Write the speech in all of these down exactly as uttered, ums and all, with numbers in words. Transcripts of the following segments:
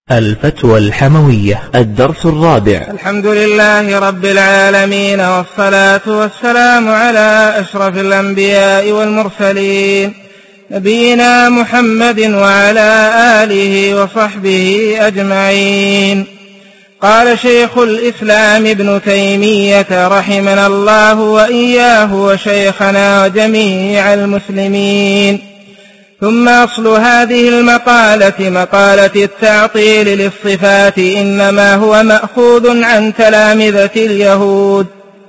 الفتوى الحموية الدرس الرابع. الحمد لله رب العالمين، والصلاة والسلام على أشرف الأنبياء والمرسلين، نبينا محمد وعلى آله وصحبه أجمعين. قال شيخ الإسلام ابن تيمية رحمنا الله وإياه وشيخنا وجميع المسلمين: ثم أصل هذه المقالة مقالة التعطيل للصفات إنما هو مأخوذ عن تلامذة اليهود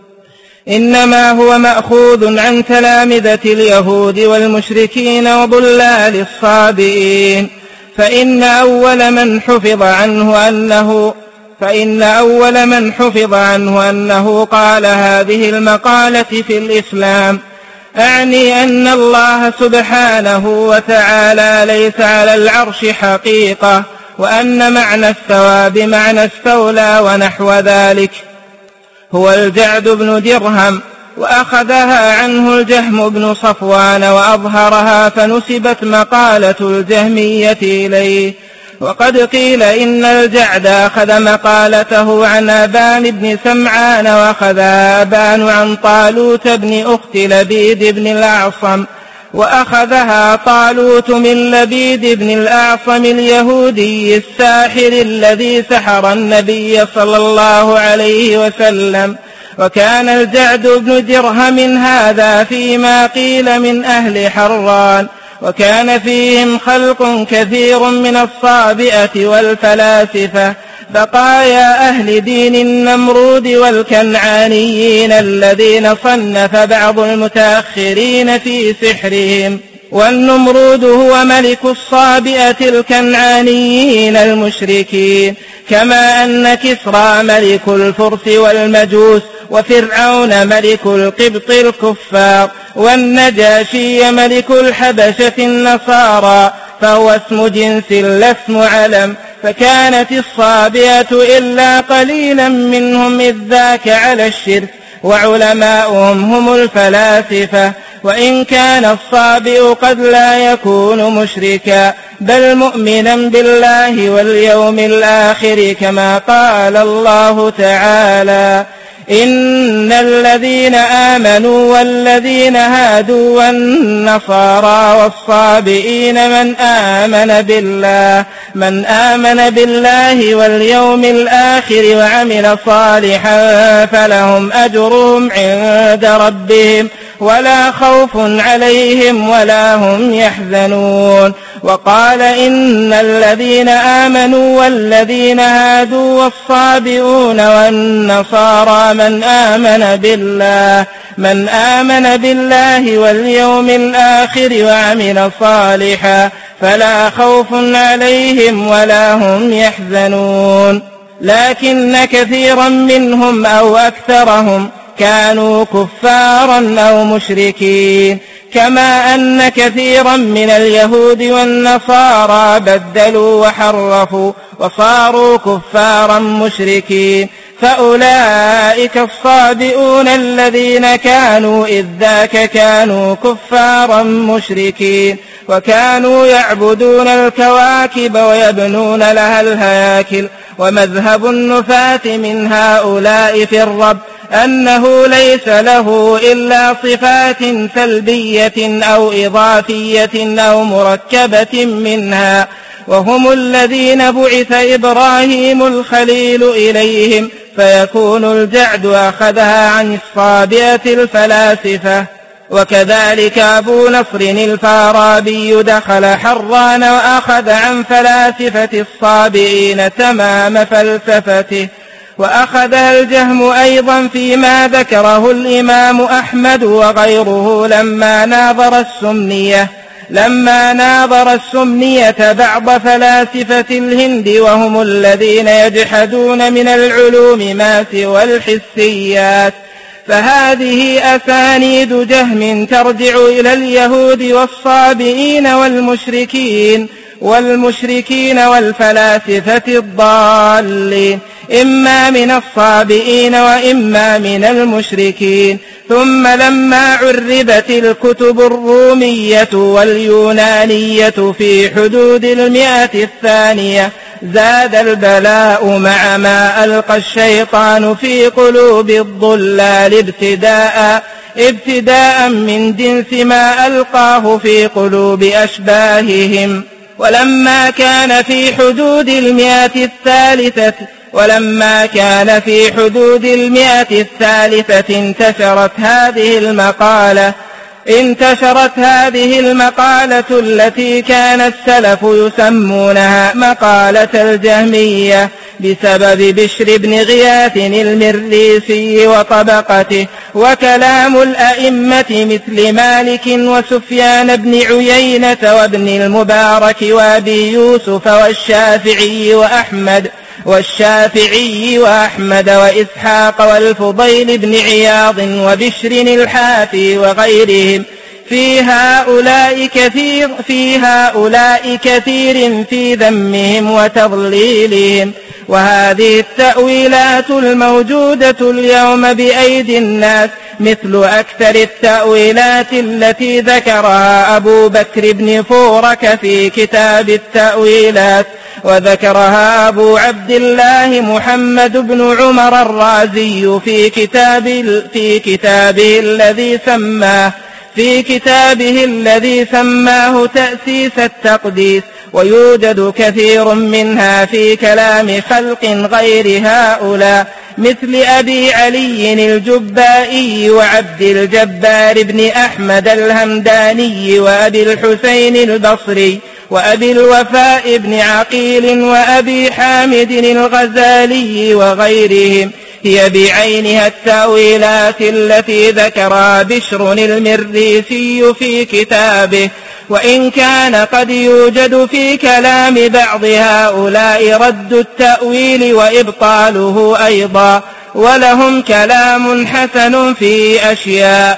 إنما هو مأخوذ عن تلامذة اليهود والمشركين وضلال الصابئين، فإن أول من حفظ عنه أنه فإن أول من حفظ عنه أنه قال هذه المقالة في الإسلام، أعني أن الله سبحانه وتعالى ليس على العرش حقيقة، وأن معنى استوى بمعنى استولى ونحو ذلك، هو الجعد بن درهم، وأخذها عنه الجهم بن صفوان وأظهرها، فنسبت مقالة الجهمية إليه. وقد قيل إن الجعد أخذ مقالته عن أبان بن سمعان، وأخذ أبان عن طالوت بن أخت لبيد بن الأعصم، وأخذها طالوت من لبيد بن الأعصم اليهودي الساحر الذي سحر النبي صلى الله عليه وسلم. وكان الجعد بن درهم هذا فيما قيل من أهل حران، وكان فيهم خلق كثير من الصابئة والفلاسفة، بقايا أهل دين النمرود والكنعانيين الذين صنف بعض المتأخرين في سحرهم. والنمرود هو ملك الصابئة الكنعانيين المشركين، كما أن كسرى ملك الفرس والمجوس، وفرعون ملك القبط الكفار، والنجاشي ملك الحبشة النصارى، فهو اسم جنس لا اسم علم. فكانت الصابئة إلا قليلا منهم إذ ذاك على الشرك، وعلماؤهم هم الفلاسفة. وإن كان الصابئ قد لا يكون مشركا، بل مؤمنا بالله واليوم الآخر، كما قال الله تعالى: إن الذين آمنوا والذين هادوا والنصارى والصابئين من آمن بالله من آمن بالله واليوم الآخر وعمل صالحا فلهم أجرهم عند ربهم ولا خوف عليهم ولا هم يحزنون. وقال: إن الذين آمنوا والذين هادوا والصابئون والنصارى من آمن بالله من آمن بالله واليوم الآخر وعمل صالحا فلا خوف عليهم ولا هم يحزنون. لكن كثيرا منهم أو أكثرهم كانوا كفارا أو مشركين، كما أن كثيرا من اليهود والنصارى بدلوا وحرفوا وصاروا كفارا مشركين. فأولئك الصابئون الذين كانوا إذ ذاك كانوا كفارا مشركين، وكانوا يعبدون الكواكب ويبنون لها الهياكل. ومذهب النفاة من هؤلاء في الرب أنه ليس له إلا صفات سلبية أو إضافية أو مركبة منها، وهم الذين بعث إبراهيم الخليل إليهم، فيكون الجعد أخذها عن الصابئة الفلاسفة. وكذلك أبو نصر الفارابي دخل حران وأخذ عن فلاسفة الصابئين تمام فلسفته. وأخذها الجهم أيضا فيما ذكره الإمام أحمد وغيره لما ناظر السمنية لما ناظر السمنية بعض فلاسفة الهند، وهم الذين يجحدون من العلوم ما سوى الحسيات. فهذه أسانيد جهم ترجع إلى اليهود والصابئين والمشركين والمشركين والفلاسفة الضالين، إما من الصابئين وإما من المشركين. ثم لما عربت الكتب الرومية واليونانية في حدود المئة الثانية زاد البلاء مع ما ألقى الشيطان في قلوب الضلال ابتداء ابتداء من جنس ما ألقاه في قلوب أشباههم. ولما كان في حدود المئة الثالثة ولما كان في حدود المئة الثالثة انتشرت هذه المقالة انتشرت هذه المقالة التي كان السلف يسمونها مقالة الجهمية بسبب بشر بن غياث المريسي وطبقته، وكلام الأئمة مثل مالك وسفيان بن عيينة وابن المبارك وابي يوسف والشافعي وأحمد والشافعي وأحمد وإسحاق والفضيل بن عياض وبشر الحافي وغيرهم في هؤلاء كثير في هؤلاء كثير في ذمهم وتضليلهم. وهذه التأويلات الموجودة اليوم بأيدي الناس مثل أكثر التأويلات التي ذكرها أبو بكر بن فورك في كتاب التأويلات، وذكرها أبو عبد الله محمد بن عمر الرازي في كتاب في كتابه الذي سماه في كتابه الذي سماه تأسيس التقديس. ويوجد كثير منها في كلام خلق غير هؤلاء مثل أبي علي الجبائي وعبد الجبار بن أحمد الهمداني وأبي الحسين البصري وأبي الوفاء بن عقيل وأبي حامد الغزالي وغيرهم. هي بعينها التأويلات التي ذكرها بشر المريسي في كتابه، وإن كان قد يوجد في كلام بعض هؤلاء رد التأويل وإبطاله أيضا، ولهم كلام حسن في أشياء.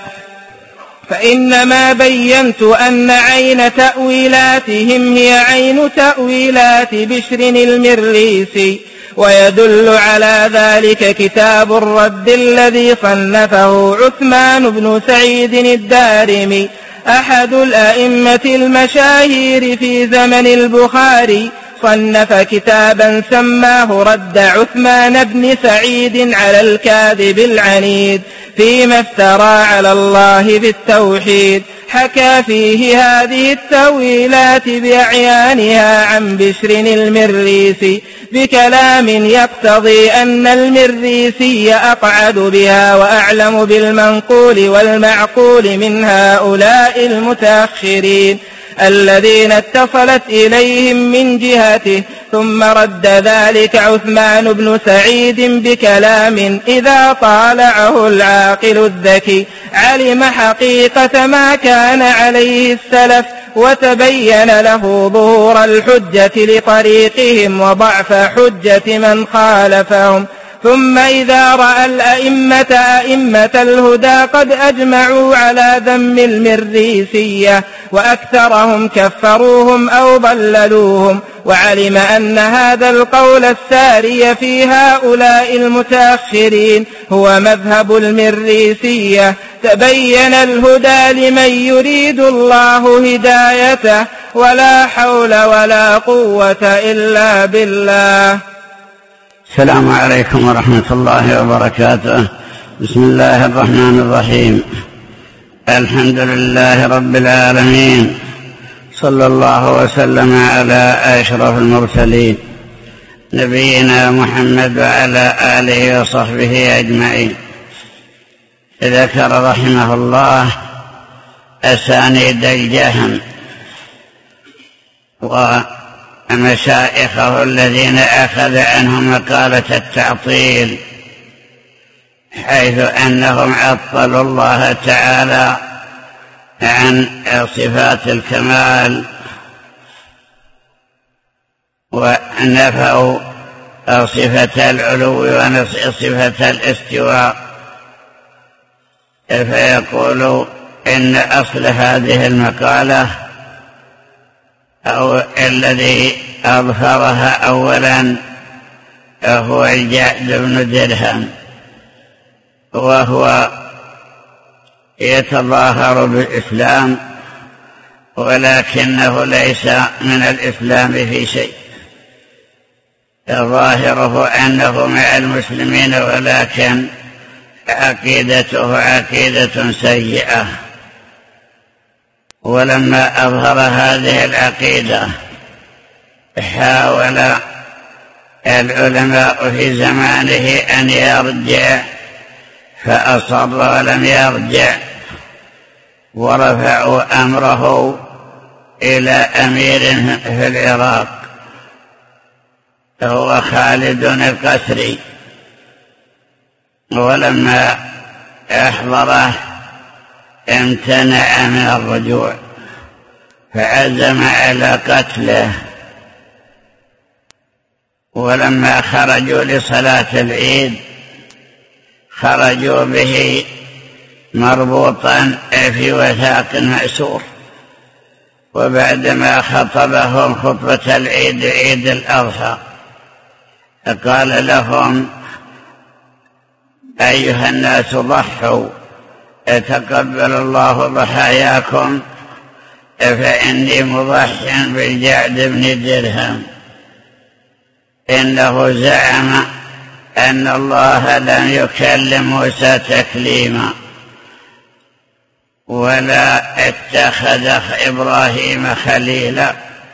فإنما بينت أن عين تأويلاتهم هي عين تأويلات بشر المريسي، ويدل على ذلك كتاب الرد الذي صنفه عثمان بن سعيد الدارمي أحد الأئمة المشاهير في زمن البخاري. صنف كتابا سماه رد عثمان بن سعيد على الكاذب العنيد فيما افترى على الله بالتوحيد. حكى فيه هذه التأويلات بأعيانها عن بشر المريسي بكلام يقتضي أن المريسي أقعد بها وأعلم بالمنقول والمعقول من هؤلاء المتأخرين الذين اتصلت إليهم من جهته. ثم رد ذلك عثمان بن سعيد بكلام إذا طالعه العاقل الذكي علم حقيقة ما كان عليه السلف، وتبين له ظهور الحجة لطريقهم وضعف حجة من خالفهم. ثم إذا رأى الأئمة أئمة الهدى قد أجمعوا على ذم المريسية وأكثرهم كفروهم أو ضللوهم، وعلم أن هذا القول الساري في هؤلاء المتأخرين هو مذهب المريسية، تبين الهدى لمن يريد الله هدايته، ولا حول ولا قوة إلا بالله. السلام عليكم ورحمة الله وبركاته. بسم الله الرحمن الرحيم. الحمد لله رب العالمين، صلى الله وسلم على أشرف المرسلين نبينا محمد وعلى آله وصحبه أجمعين. ذكر رحمه الله أسانيد الجهم ومشائخه الذين أخذ عنهم مقالة التعطيل، حيث أنهم عطلوا الله تعالى عن صفات الكمال ونفوا صفة العلو وصفة الاستواء، فيقول إن أصل هذه المقالة أو الذي أظهرها أولا هو الجعد بن درهم، وهو يتظاهر بالإسلام ولكنه ليس من الإسلام في شيء، ظاهره أنه مع المسلمين، ولكن عقيدته عقيدة سيئة. ولما أظهر هذه العقيدة حاول العلماء في زمانه أن يرجع، فأصر ولم يرجع، ورفعوا أمره إلى أمير في العراق هو خالد القسري. ولما أحضره امتنع من الرجوع، فعزم على قتله. ولما خرجوا لصلاة العيد خرجوا به مربوطا في وثاق مأسور، وبعدما خطبهم خطبة العيد عيد الأضحى قال لهم: أيها الناس ضحوا، تقبل الله ضحاياكم، فإني مضح بالجعد بن درهم، إنه زعم أن الله لم يكلم موسى تكليما، ولا اتخذ إبراهيم خليلا،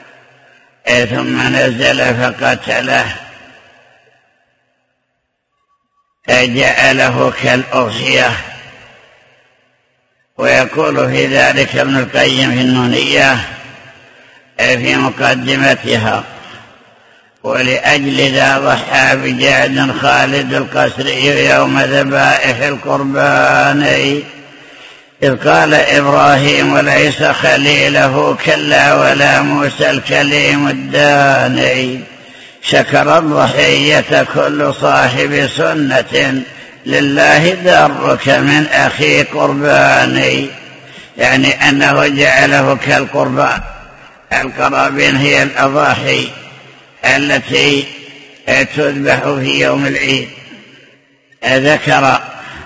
ثم نزل فقتله جعله كالأغشية. ويقول في ذلك ابن القيم في النونية في مقدمتها: ولأجل ذا ضحى بجعد خالد القسري يوم ذبائح القربانين، إذ قال إبراهيم ليس خليله كلا ولا موسى الكليم الداني، شكر الضحية كل صاحب سنة، لله درك من أخي قرباني، يعني أنه جعله كالقربان. القرابين هي الأضاحي التي تذبح في يوم العيد. ذكر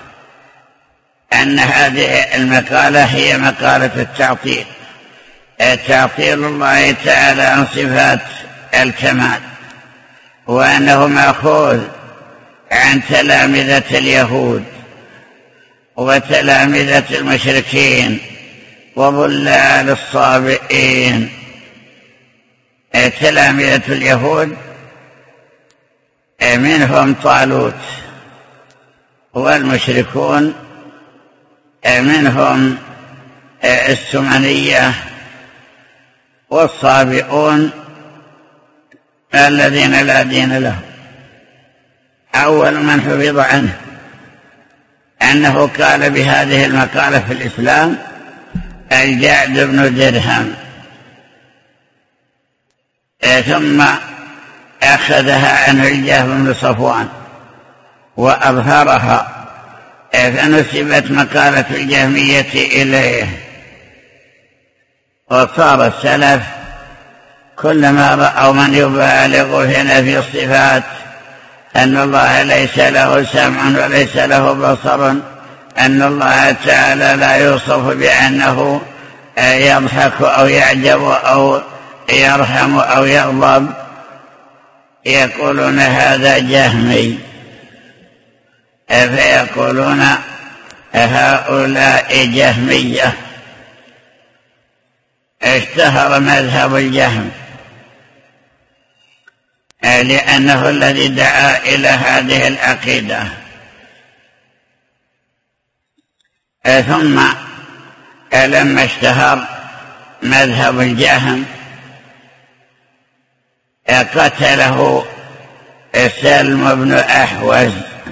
أن هذه المقالة هي مقالة التعطيل، تعطيل الله تعالى عن صفات الكمال، وأنه مأخوذ عن تلامذة اليهود وتلامذة المشركين وضلال الصابئين. تلامذة اليهود منهم طالوت، والمشركون منهم السمنية، والصابئون الذين لا دين لهم. أول من حفظ عنه أنه قال بهذه المقالة في الإسلام الجعد بن درهم، ثم أخذها عنه الجهم بن صفوان وأظهرها، فنسبت مقالة الجهمية إليه. وصار السلف كلما رأوا من يبالغ هنا في الصفات، أن الله ليس له سمع وليس له بصر، أن الله تعالى لا يوصف بأنه يضحك أو يعجب أو يرحم أو يغضب، يقولون هذا جهمي، فيقولون هؤلاء جهمية. اشتهر مذهب الجهم لأنه الذي دعا إلى هذه العقيدة. ثم لما اشتهر مذهب الجهم قتله سلم بن أحوز،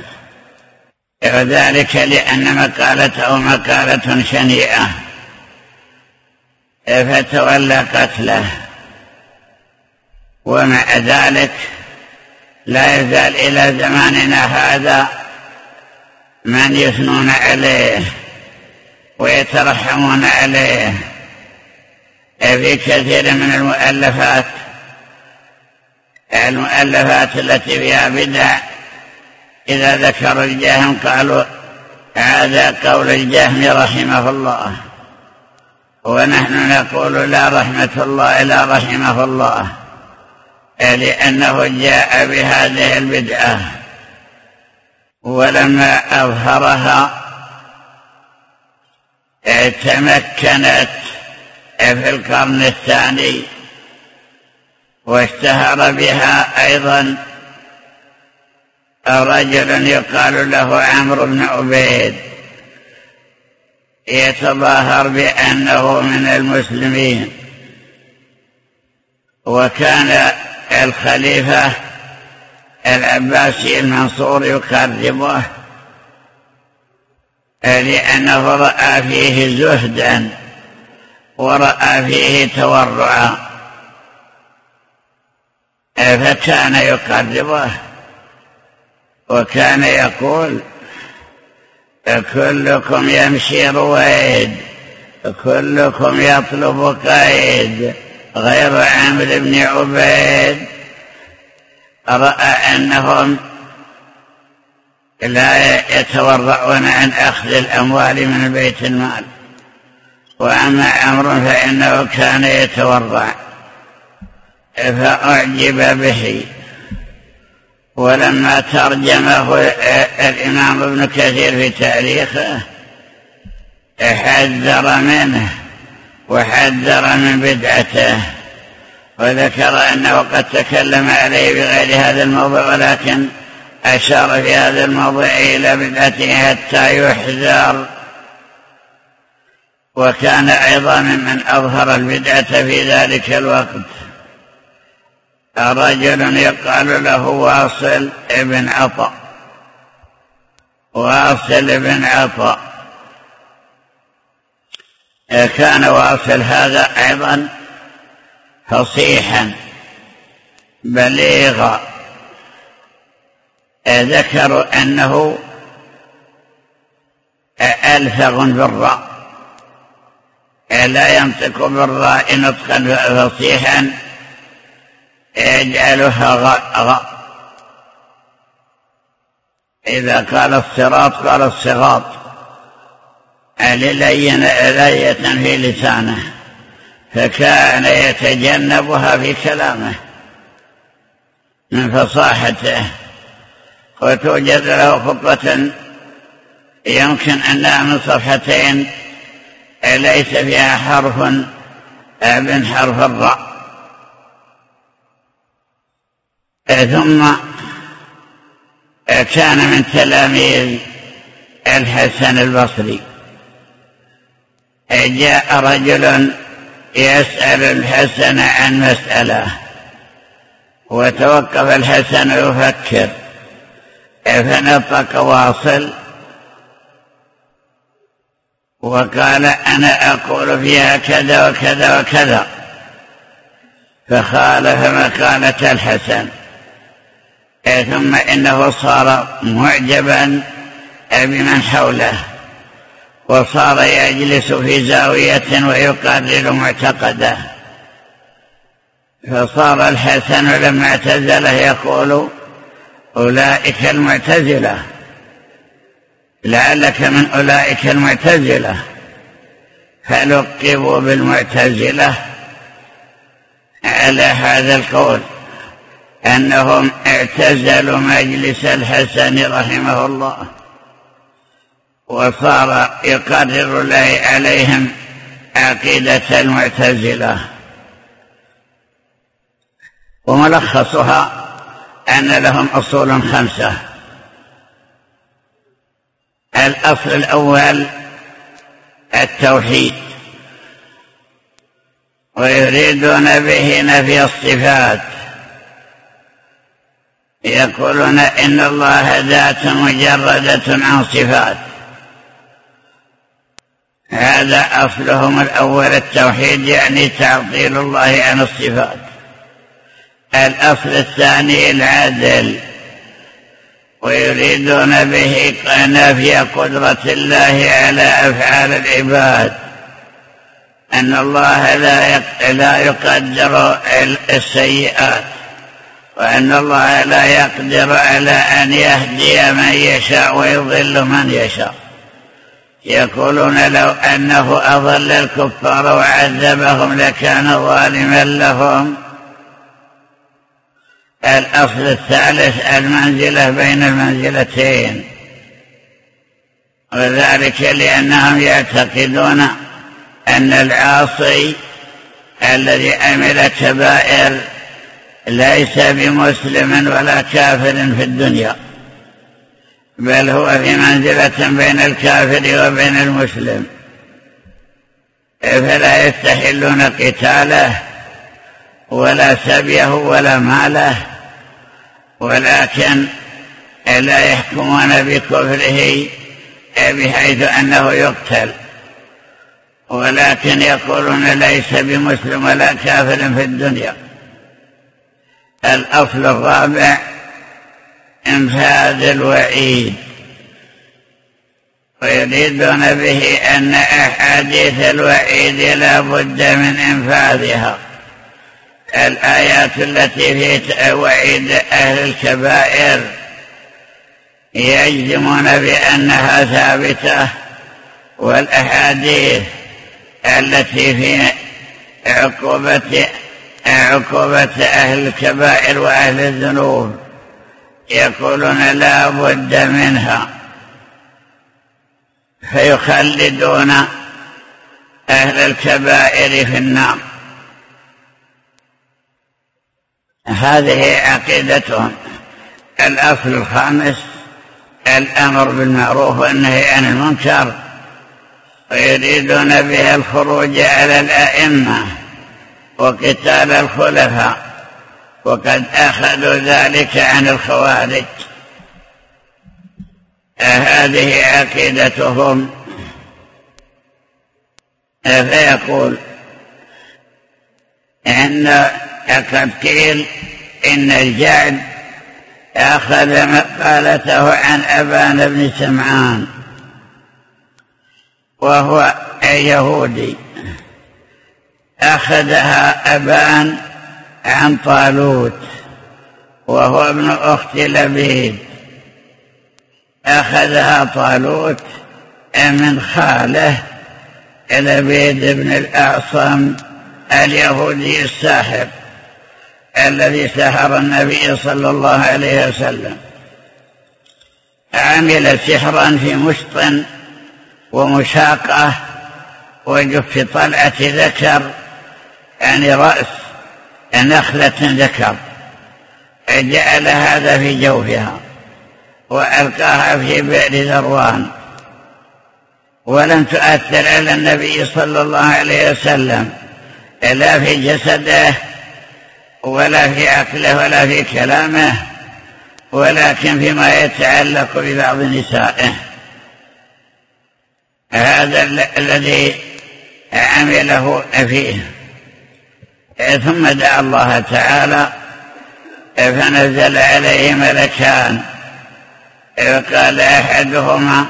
وذلك لأن مقالته مقالة شنيعة، فتولى قتله. ومع ذلك لا يزال إلى زماننا هذا من يثنون عليه ويترحمون عليه في كثير من المؤلفات المؤلفات التي فيها بدع. إذا ذكر الجهم قالوا هذا قول الجهم رحمه الله، ونحن نقول لا رحمة الله إلا رحمه الله، لأنه جاء بهذه البدعة، ولما أظهرها تمكنت في القرن الثاني، واشتهر بها أيضا رجل يقال له عمرو بن عبيد، يتظاهر بأنه من المسلمين، وكان الخليفة العباسي المنصور يكرمه لأنه رأى فيه زهدا ورأى فيه تورعا، فكان يكرمه، وكان يقول: كلكم يمشي رويد، كلكم يطلب قيد، غير عامر بن عبيد رأى أنهم لا يتورعون عن أخذ الأموال من بيت المال، وأما عمرو فإنه كان يتورع، فأعجب به. ولما ترجمه الإمام ابن كثير في تاريخه حذر منه وحذر من بدعته، وذكر أنه قد تكلم عليه بغير هذا الموضوع، ولكن أشار في هذا الموضوع إلى بدعته حتى يحذر. وكان أيضا من أظهر البدعة في ذلك الوقت رجل يقال له واصل ابن عطاء. واصل ابن عطاء كان واصل هذا أيضا فصيحا بليغا، ذكروا أنه ألفظ بالراء، لا ينطق بالراء نطقا فصيحا يجعلها غاء، إذا قال الصراط قال الصراط، لينة في لسانه، فكان يتجنبها في كلامه من فصاحته. وتوجد له خطبة يمكن أنها من صفحتين ليس فيها حرف من حرف الراء. ثم كان من تلاميذ الحسن البصري. جاء رجل يسأل الحسن عن مسألة، وتوقف الحسن يفكر، فنطق واصل وقال: أنا أقول فيها كذا وكذا وكذا، فخالف مقالة الحسن. ثم إنه صار معجبا بمن حوله، وصار يجلس في زاوية ويقرر معتقده، فصار الحسن لما اعتزله يقول: أولئك المعتزلة، لعلك من أولئك المعتزلة. فلقبوا بالمعتزلة على هذا القول، أنهم اعتزلوا مجلس الحسن رحمه الله، وصار يقرر له عليهم عقيدة المعتزلة. وملخصها أن لهم أصول خمسة. الأصل الأول التوحيد، ويريدون به نفي الصفات، يقولون إن الله ذات مجردة عن صفات. هذا أصلهم الأول التوحيد، يعني تعطيل الله عن الصفات. الأصل الثاني العدل، ويريدون به نفي قدرة الله على أفعال العباد، أن الله لا يقدر السيئات، وأن الله لا يقدر على أن يهدي من يشاء ويضل من يشاء. يقولون لو أنه أضل الكفار وعذبهم لكان ظالما لهم، الأصل الثالث المنزلة بين المنزلتين، وذلك لأنهم يعتقدون أن العاصي الذي عمل كبائر ليس بمسلم ولا كافر في الدنيا، بل هو في منزلة بين الكافر وبين المسلم، فلا يستحلون قتاله ولا سبيه ولا ماله، ولكن لا يحكمون بكفره بحيث أنه يقتل، ولكن يقولون ليس بمسلم ولا كافر في الدنيا. الأصل الرابع انفاذ الوعيد، ويريدون به أن أحاديث الوعيد لا بد من انفاذها. الآيات التي في وعيد أهل الكبائر يجزمون بأنها ثابتة، والأحاديث التي في عقوبة عقوبة أهل الكبائر وأهل الذنوب يقولون لا بد منها، فيخلدون أهل الكبائر في النار. هذه عقيدتهم. الأصل الخامس الأمر بالمعروف والنهي عن المنكر، ويريدون به الخروج على الأئمة وقتال الخلفاء، وقد أخذوا ذلك عن الخوارج. هذه عقيدتهم. فيقول إن قد قيل إن الجعد أخذ مقالته عن أبان بن سمعان، وهو يهودي، أخذها أبان عن طالوت وهو ابن أخت لبيد، أخذها طالوت من خاله لبيد بن الأعصم اليهودي الساحر الذي سحر النبي صلى الله عليه وسلم. عمل سحرا في مشط ومشاقة وجف طلعة ذكر، يعني رأس نخلة ذكر، جعل هذا في جوفها وألقاها في بئر ذروان، ولم تؤثر على النبي صلى الله عليه وسلم لا في جسده ولا في عقله ولا في كلامه، ولكن فيما يتعلق ببعض نسائه. هذا الذي عمله فيه. ثم دعا الله تعالى فنزل عليه ملكان، وقال أحدهما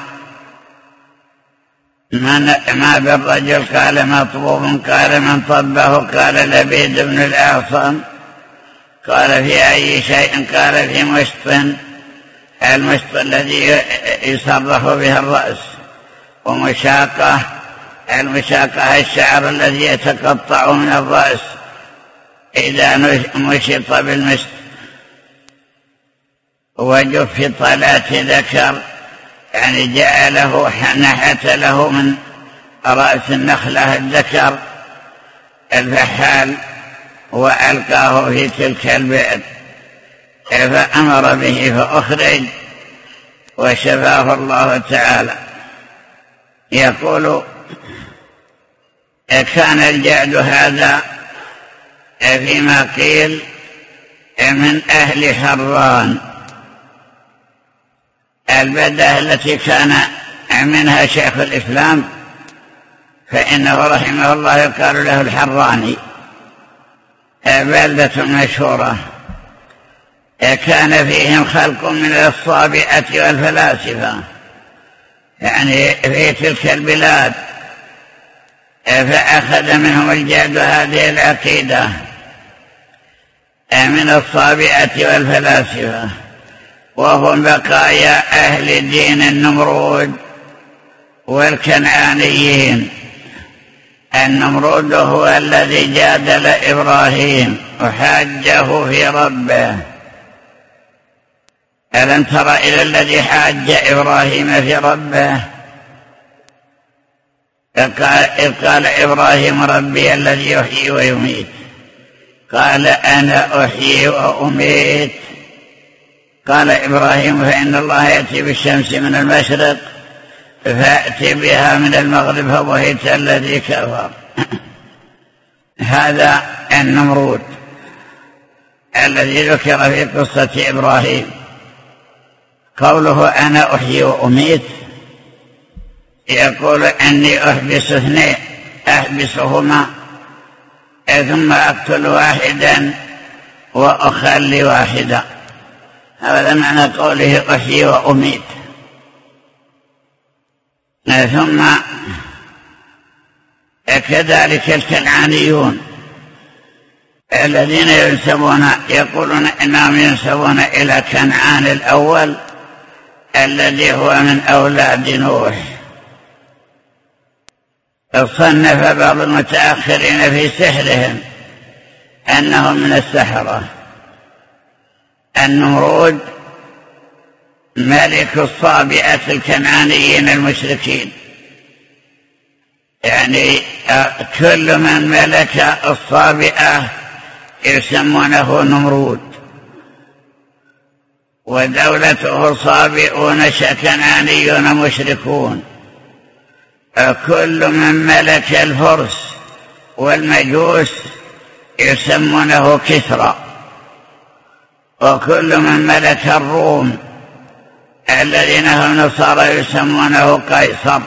من ما بالرجل؟ قال مطبوب. قال من طبه؟ قال لبيد بن الأعصم. قال في أي شيء؟ قال في مشط، المشط الذي يصرف به الرأس، ومشاقة، المشاقة الشعر الذي يتقطع من الرأس إذا مشط بالمشط، وجف طلعة ذكر، يعني جعله نحت له من رأس النخلة الذكر الفحال وألقاه في تلك البئر، فأمر به فأخرج وشفاه الله تعالى. يقول كان الجعد هذا فيما قيل من أهل حران، البلدة التي كان منها شيخ الإسلام، فإنه رحمه الله يقال له الحراني، بلدة مشهورة. كان فيهم خلق من الصابئة والفلاسفة، يعني في تلك البلاد، فأخذ منهم الجعد هذه العقيدة من الصابئة والفلاسفة، وهم بقايا أهل دين النمرود والكنعانيين. النمرود هو الذي جادل إبراهيم وحاجه في ربه ألم تر إلى الذي حاج إبراهيم في ربه إذ قال إبراهيم ربي الذي يحيي ويميت قال أنا أحيي وأميت قال إبراهيم فإن الله يأتي بالشمس من المشرق فأتي بها من المغرب فبهت الذي كفر. هذا النمرود الذي ذكر في قصة إبراهيم. قوله أنا أحيي وأميت يقول أني أحبس اثنين أحبسهما ثم أقتل واحدا وأخلي واحدا. هذا معنى قوله أحيي وأميت. ثم كذلك الكنعانيون الذين ينسبون يقولون إنهم ينسبون إلى كنعان الأول الذي هو من أولاد نوح. صنف بعض المتأخرين في سحرهم أنهم من السحرة. النمرود ملك الصابئة الكنعانيين المشركين، يعني كل من ملك الصابئة يسمونه نمرود، ودولته صابئون كنعانيون مشركون. كل من ملك الفرس والمجوس يسمونه كسرى، وكل من ملك الروم الذين هم نصارى يسمونه قيصر،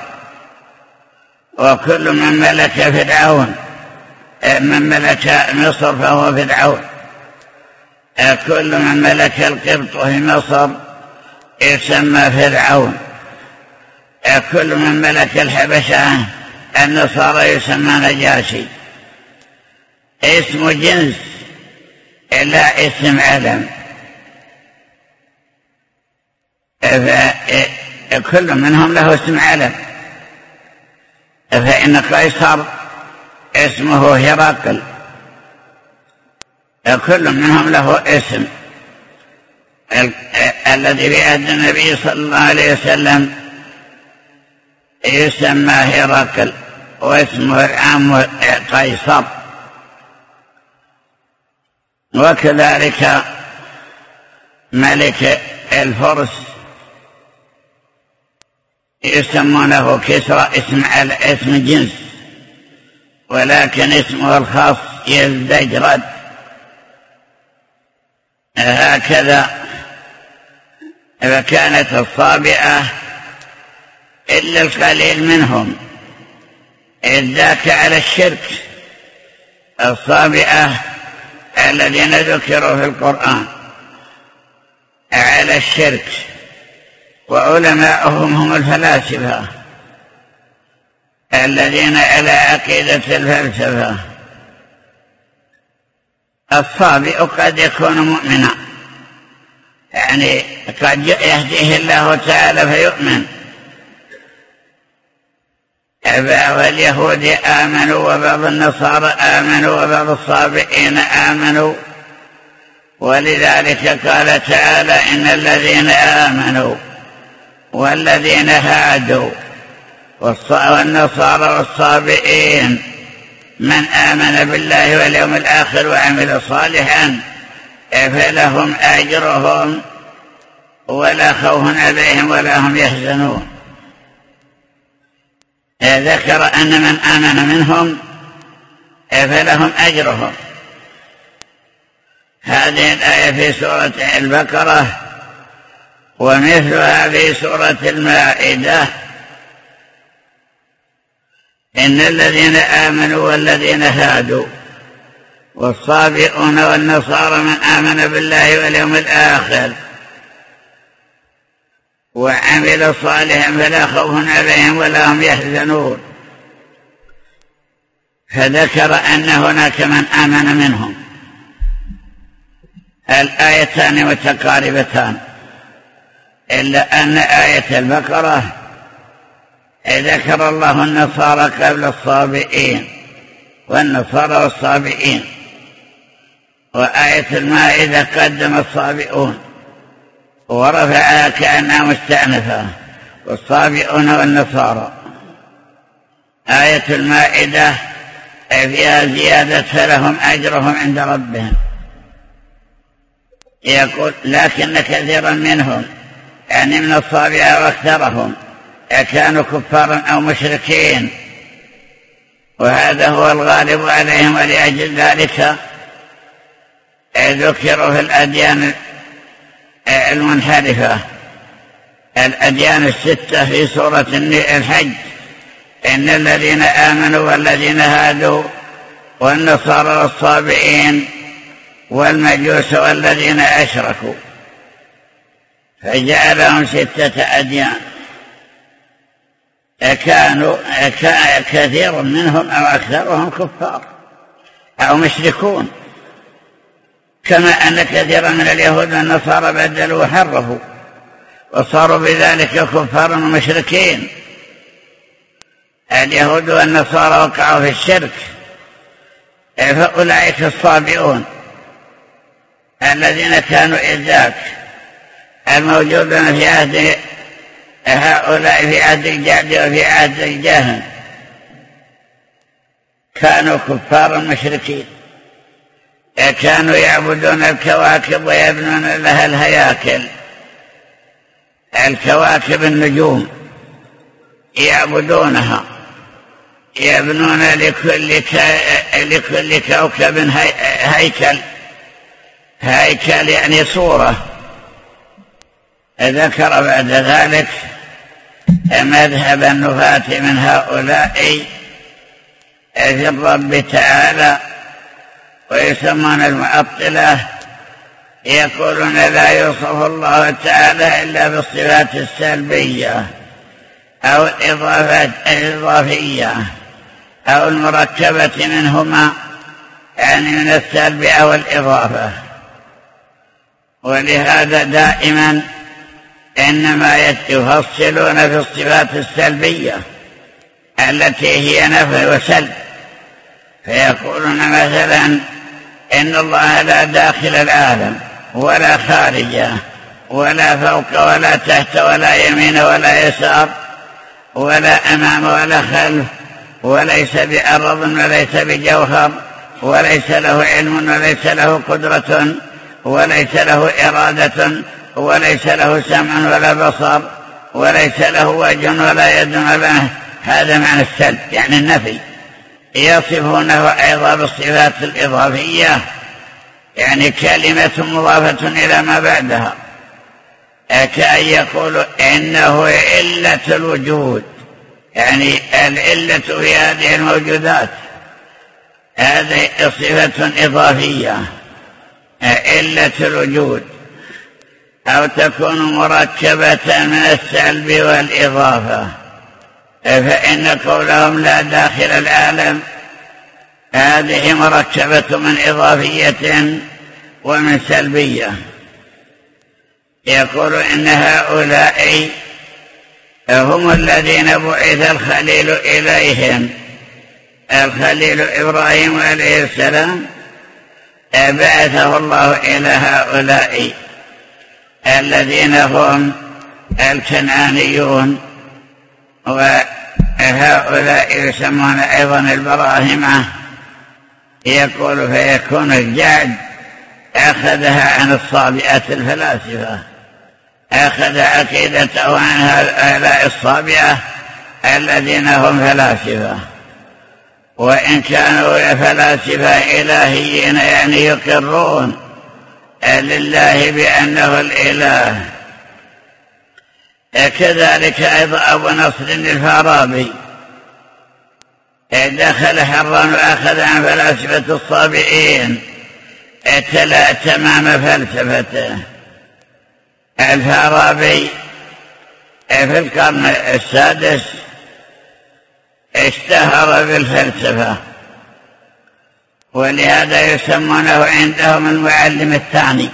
وكل من ملك فرعون من ملك مصر فهو فرعون، كل من ملك القبط في مصر يسمى فرعون، كل من ملك الحبشة النصارى يسمى نجاشي. اسم جنس لا اسم علم، كل منهم له اسم علم. فإن قيصر اسمه هرقل، كل منهم له اسم. الذي بيد النبي صلى الله عليه وسلم يسمى هرقل واسمه العام قيصر. وكذلك ملك الفرس يسمونه كسرى اسم على اسم جنس، ولكن اسمه الخاص يزدجرد. هكذا فكانت الصابئة إلا القليل منهم إذ ذاك على الشرك. الصابئة الذين ذكروا في القرآن على الشرك، وعلماءهم هم الفلاسفة الذين على عقيدة الفلسفة. الصابئ قد يكون مؤمنا، يعني قد يهديه الله تعالى فيؤمن. بعض اليهود آمنوا وبعض النصارى آمنوا وبعض الصابئين آمنوا، ولذلك قال تعالى إن الذين آمنوا والذين هادوا والنصارى والصابئين من آمن بالله واليوم الآخر وعمل صالحا فلهم أجرهم ولا خوف عليهم ولا هم يحزنون. ذكر أن من آمن منهم فلهم أجرهم. هذه الآية في سورة البقرة، ومثلها في سورة المائدة إن الذين آمنوا والذين هادوا والصابئون والنصارى من آمن بالله واليوم الآخر وعمل صالحا فلا خوف عليهم ولا هم يحزنون. فذكر أن هناك من آمن منهم. الآيتان متقاربتان، إلا أن آية البقرة ذكر الله النصارى قبل الصابئين والنصارى والصابئين، وآية المائدة قدم الصابئون. ورفعها كأنها مستأنفة، والصابئون والنصارى. آية المائدة فيها زيادة فلهم أجرهم عند ربهم. يقول لكن كثيرا منهم يعني من الصابئة واكثرهم كانوا كفارا أو مشركين، وهذا هو الغالب عليهم، ولأجل ذلك ذكروا في الأديان المنحرفة الأديان الستة في سورة الحج: إن الذين آمنوا والذين هادوا والنصارى والصابئين والمجوس والذين أشركوا، فجعلهم ستة أديان. كانوا كثير منهم أو أكثرهم كفار أو مشركون، كما أن كثيرا من اليهود والنصارى بدلوا وحرفوا وصاروا بذلك كفارا ومشركين. اليهود والنصارى وقعوا في الشرك، فأولئك الصابئون الذين كانوا إذاك الموجودون في عهد هؤلاء في عهد الجعد وفي عهد الجاهل كانوا كفارا مشركين، كانوا يعبدون الكواكب ويبنون لها الهياكل. الكواكب النجوم يعبدونها، يبنون لكل لكل كوكب هيكل. هيكل يعني صورة. ذكر بعد ذلك مذهب النفاة من هؤلاء في الرب تعالى، ويسمون المعطلة، يقولون لا يوصف الله تعالى إلا بالصفات السلبية أو الإضافية أو المركبة منهما، يعني من السلب أو الإضافة. ولهذا دائما إنما يفصلون في الصفات السلبية التي هي نفي وسلب، فيقولون مثلا إن الله لا داخل العالم ولا خارجه ولا فوق ولا تحت ولا يمين ولا يسار ولا أمام ولا خلف، وليس بأرض وليس بجوهر، وليس له علم وليس له قدرة وليس له إرادة وليس له سمع ولا بصر وليس له وجه ولا يد ولا. هذا معنى السلب يعني النفي. يصفونه أيضا بالصفات الإضافية، يعني كلمة مضافة إلى ما بعدها، كأن يقول إنه علة الوجود، يعني العلة في هذه الموجودات. هذه صفة إضافية علة الوجود، أو تكون مركبة من السلب والإضافة. فإن قولهم لا داخل العالم هذه مركبة من إضافية ومن سلبية. يقول إن هؤلاء هم الذين بعث الخليل إليهم. الخليل إبراهيم عليه السلام بعثه الله إلى هؤلاء الذين هم الكنعانيون، وهؤلاء يسمون أيضا البراهمة. يقول فيكون الجعد أخذها عن الصابئة الفلاسفة، أخذ عقيدته عن هؤلاء الصابئة الذين هم فلاسفة، وإن كانوا فلاسفة إلهيين يعني يقرون لله بأنه الإله. كذلك أيضا أبو نصر الفارابي دخل حران وأخذ عن فلاسفة الصابئين، تلا تمام فلسفته. الفارابي في القرن السادس اشتهر بالفلسفة، ولهذا يسمونه عندهم المعلم الثاني.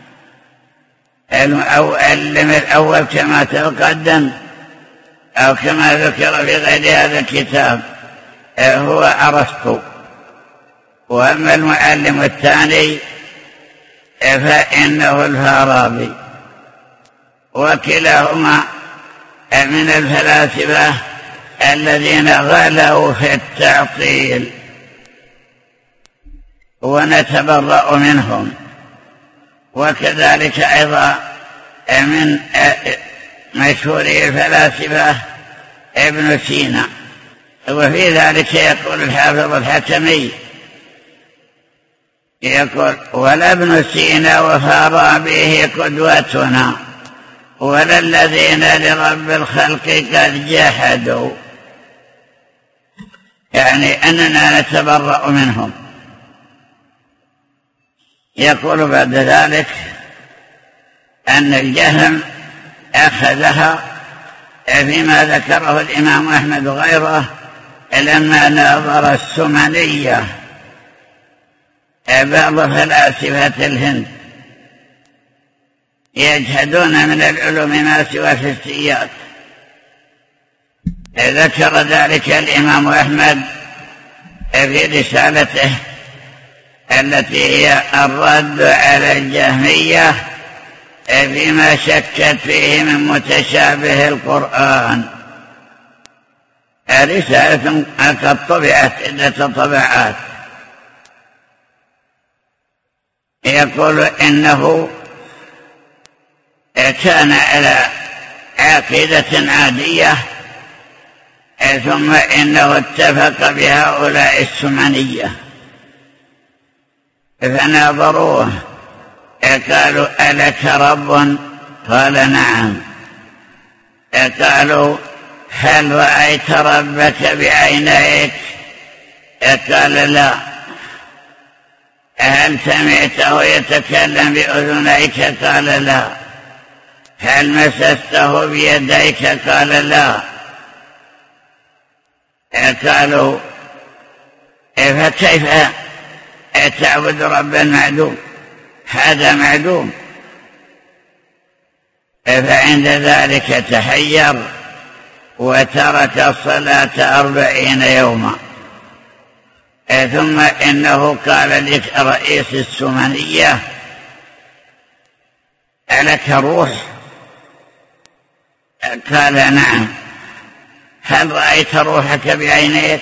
المعلم الأول كما تقدم أو كما ذكر في غير هذا الكتاب هو أرسطو، وأما المعلم الثاني فإنه الفارابي. وكلاهما من الفلاسفة الذين غلوا في التعطيل، ونتبرأ منهم. وكذلك أيضا من مشهور الفلاسفة ابن سينا. وفي ذلك يقول الحافظ الحكمي يقول: ولا ابن سينا وفارابيه قدوتنا، ولا الذين لرب الخلق قد جحدوا، يعني أننا نتبرأ منهم. يقول بعد ذلك أن الجهم أخذها فيما ذكره الإمام أحمد وغيره لما ناظر السمنية بعض فلاسفة الهند يجحدون من العلوم ما سوى الحسيات. ذكر ذلك الإمام أحمد في رسالته التي هي الرد على الجهمية فيما شكت فيه من متشابه القرآن. رسالة قد طبعت عدة طبعات. يقول إنه كان على عقيدة عادية، ثم إنه اتفق بهؤلاء السمنية فناظروه، قالوا: ألك رب؟ قال: نعم. قالوا: هل رأيت ربك بعينيك؟ قال: لا. هل سمعته يتكلم بأذنيك؟ قال: لا. هل مسسته بيديك؟ قال: لا. قالوا: فكيف تعبد ربا معدوم؟ هذا معدوم. فعند ذلك تحير وترك الصلاة أربعين يوما. ثم إنه قال لرئيس السمنية: ألك روح؟ قال: نعم. هل رأيت روحك بعينيك؟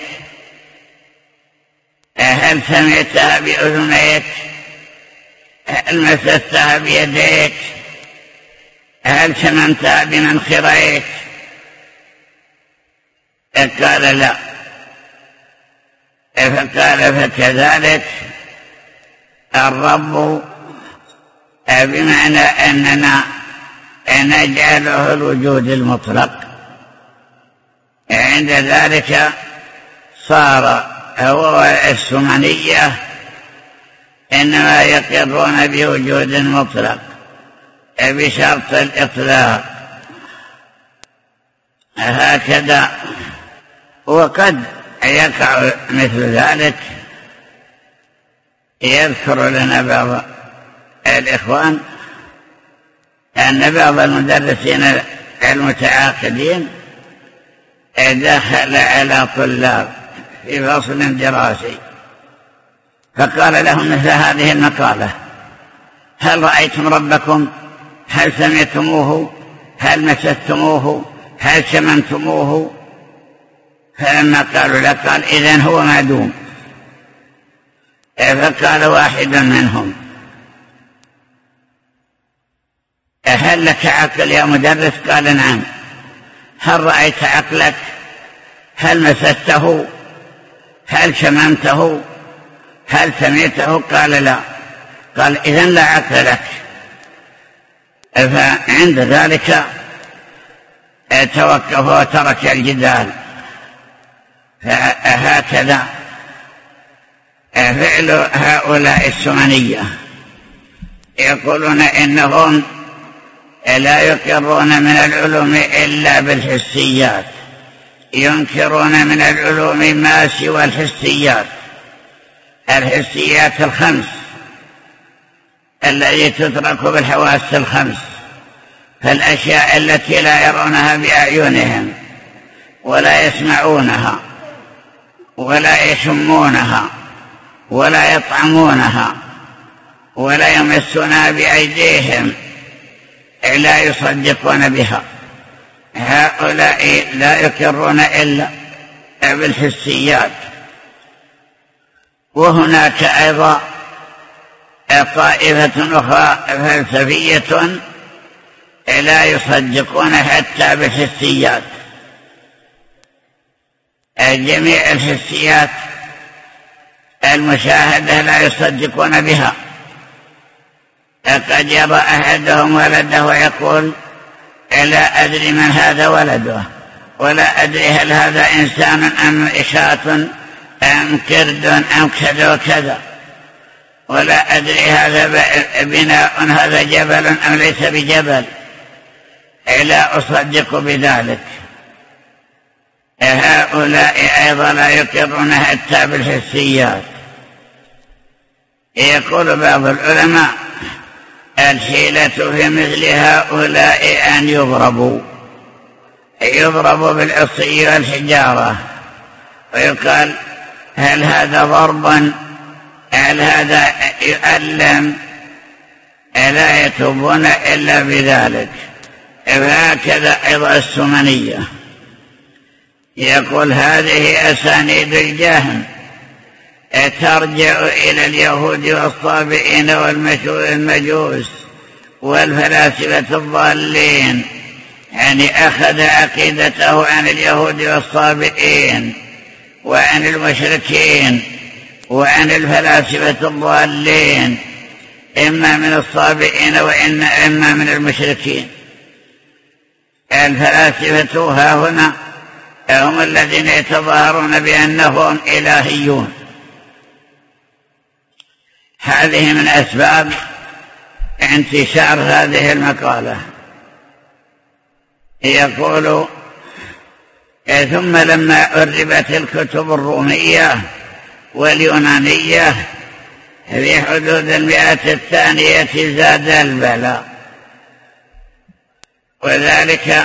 هل سمعتها بأذنيك؟ هل مسستها بيديك؟ هل شممتها بمنخريك؟ قال: لا. فقال: فكذلك الرب بمعنى أننا نجعله الوجود المطلق. عند ذلك صار هو السمنية إنما يقرون بوجود مطلق بشرط الإطلاق. هكذا. وقد يقع مثل ذلك. يذكر لنا بعض الإخوان أن بعض المدرسين المتعاقدين دخل على طلاب في فصل دراسي فقال لهم مثل هذه المقالة: هل رأيتم ربكم؟ هل سمعتموه؟ هل مسستموه؟ هل شممتموه؟ فلما قالوا لا قال: إذن هو معدوم. فقال واحد منهم: هل لك عقل يا مدرس؟ قال: نعم. هل رأيت عقلك؟ هل مسسته؟ هل شممته؟ هل سمعته؟ قال: لا. قال: إذن لا عقل لك. فعند ذلك توقف وترك الجدال. فهكذا فعل هؤلاء السمنية. يقولون إنهم لا يقرون من العلوم إلا بالحسيات، ينكرون من العلوم ما سوى الحسيات. الحسيات الخمس التي تدرك بالحواس الخمس، فالأشياء التي لا يرونها بأعينهم ولا يسمعونها ولا يشمونها ولا يطعمونها ولا يمسونها بأيديهم، لا يصدقون بها. هؤلاء لا يقرون إلا بالحسيات. وهناك أيضا طائفة أخرى فلسفية لا يصدقون حتى بالحسيات. جميع الحسيات المشاهدة لا يصدقون بها. قد يرى أحدهم ولده ويقول لا أدري من هذا ولده، ولا أدري هل هذا إنسان أم إشاة أم كرد أم كذا وكذا، ولا أدري هذا بناء هذا جبل أم ليس بجبل، لا أصدق بذلك. هؤلاء أيضا لا يقرون حتى بالحسيات. يقول بعض العلماء الحيلة في مثل هؤلاء أن يضربوا يضربوا بالعصي والحجارة، ويقال هل هذا ضربا، هل هذا يؤلم، لا يتوبون إلا بذلك. فهكذا أيضا السمنية يقول هذه أسانيد الجهم ترجع إلى اليهود والصابئين والمجوس والفلاسفة الضالين، يعني أخذ عقيدته عن اليهود والصابئين وعن المشركين وعن الفلاسفة الضالين، إما من الصابئين وإما من المشركين. الفلاسفة ها هنا هم الذين يتظاهرون بأنهم إلهيون. هذه من أسباب انتشار هذه المقالة. يقول ثم لما عربت الكتب الرومية واليونانية في حدود المئة الثانية زاد البلاء، وذلك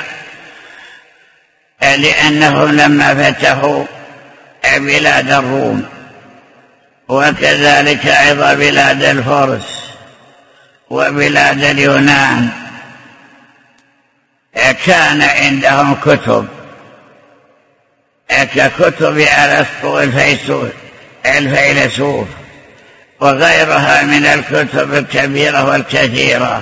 لأنهم لما فتحوا بلاد الروم وكذلك أيضا بلاد الفرس وبلاد اليونان كان عندهم كتب ككتب أرسطو الفيلسوف وغيرها من الكتب الكبيرة والكثيرة.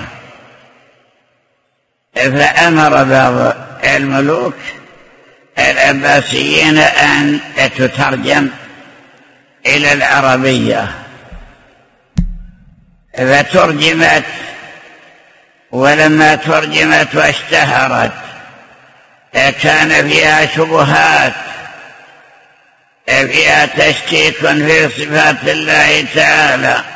فأمر بعض الملوك العباسيين أن تترجم إلى العربية، فترجمت، ولما ترجمت واشتهرت كان فيها شبهات، فيها تشكيك في صفات الله تعالى،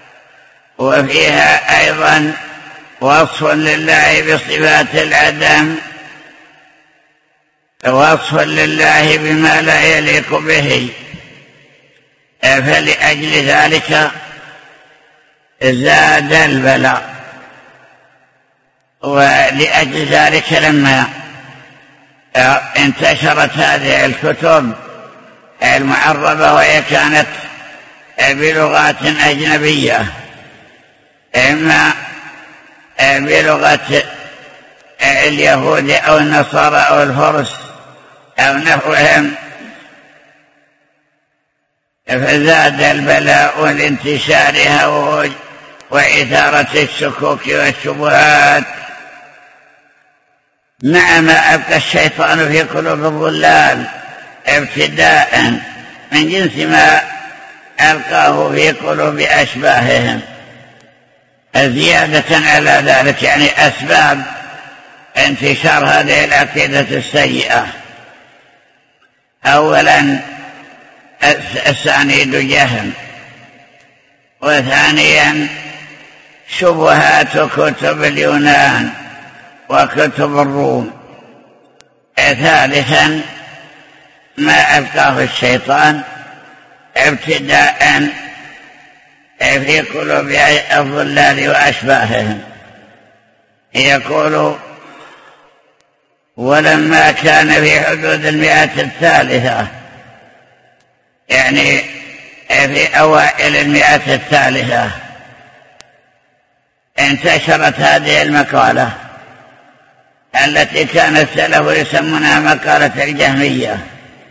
وفيها أيضا وصف لله بصفات العدم، وصف لله بما لا يليق به. فلأجل ذلك زاد البلاء، ولأجل ذلك لما انتشرت هذه الكتب المعربة وهي كانت بلغات أجنبية، إما بلغة اليهود أو النصارى أو الفرس أو نحوهم، فزاد البلاء لانتشارها وإثارة الشكوك والشبهات، مع ما أبقى الشيطان في قلوب الضلال ابتداء من جنس ما ألقاه في قلوب أشباههم، زيادة على ذلك، يعني أسباب انتشار هذه العقيدة السيئة. أولا أسانيد جهم، وثانيا شبهات كتب اليونان وكتب الروم، ثالثا ما ألقاه الشيطان ابتداء في قلوب الضلال وأشباههم. يقول ولما كان في حدود المئة الثالثة، يعني في أوائل المئة الثالثة، انتشرت هذه المقالة التي كان السلف يسمونها مقالة الجهمية،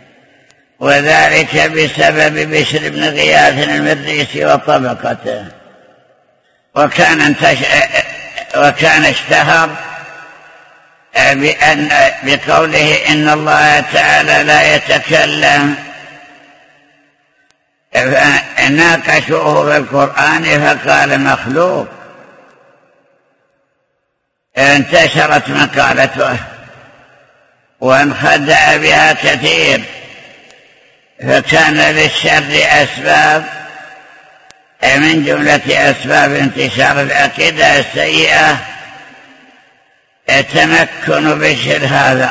وذلك بسبب بشر بن غياث المريسي وطبقته، وكان, انتش... وكان اشتهر بأن بقوله إن الله تعالى لا يتكلم، ناقشوه بالقرآن فقال مخلوق، انتشرت مقالته وانخدع بها كثير، فكان للشر أسباب من جملة أسباب انتشار العقيدة السيئة تمكن بشر هذا،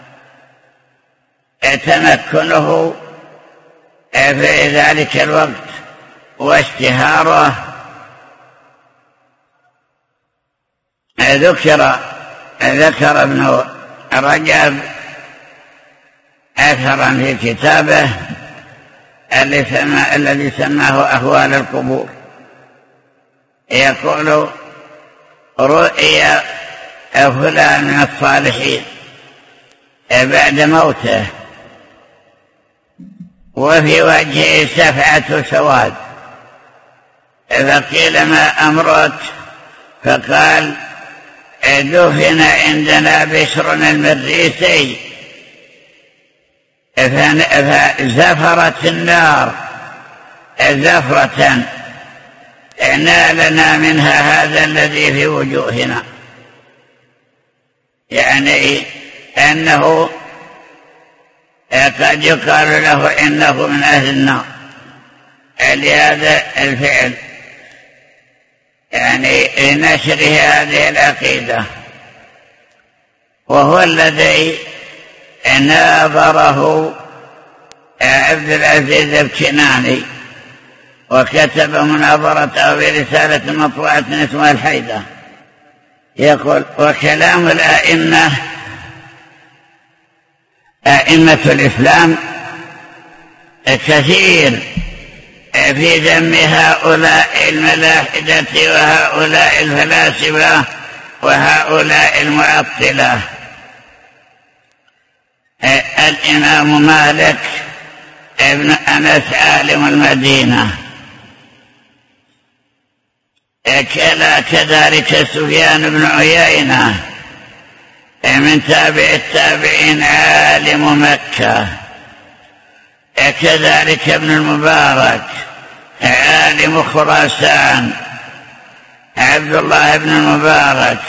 تمكنه في ذلك الوقت واشتهاره. ذكر ذكر ابن رجب أثرا في كتابه الذي سماه أهوال القبور، يقول رؤيا فلان من الصالحين بعد موته وفي وجهه سفعة سواد، فقيل ما أمرت؟ فقال دفن عندنا بشر المريسي فزفرت النار زفرة نالنا منها هذا الذي في وجوهنا، يعني أنه قد يقال له إنه من أهل النار لهذا الفعل، يعني لنشره هذه العقيدة. وهو الذي ناظره عبد العزيز الكناني وكتب مناظرته برسالة مطبوعة اسمها الحيدة. يقول وكلام الأئمة أئمة الإسلام كثير في ذم هؤلاء الملاحدة وهؤلاء الفلاسفة وهؤلاء المعطلة. الإمام مالك ابن أنس عالم المدينة، كذلك سفيان بن عيينة من تابع التابعين عالم مكة، كذلك ابن المبارك عالم خراسان عبد الله بن المبارك،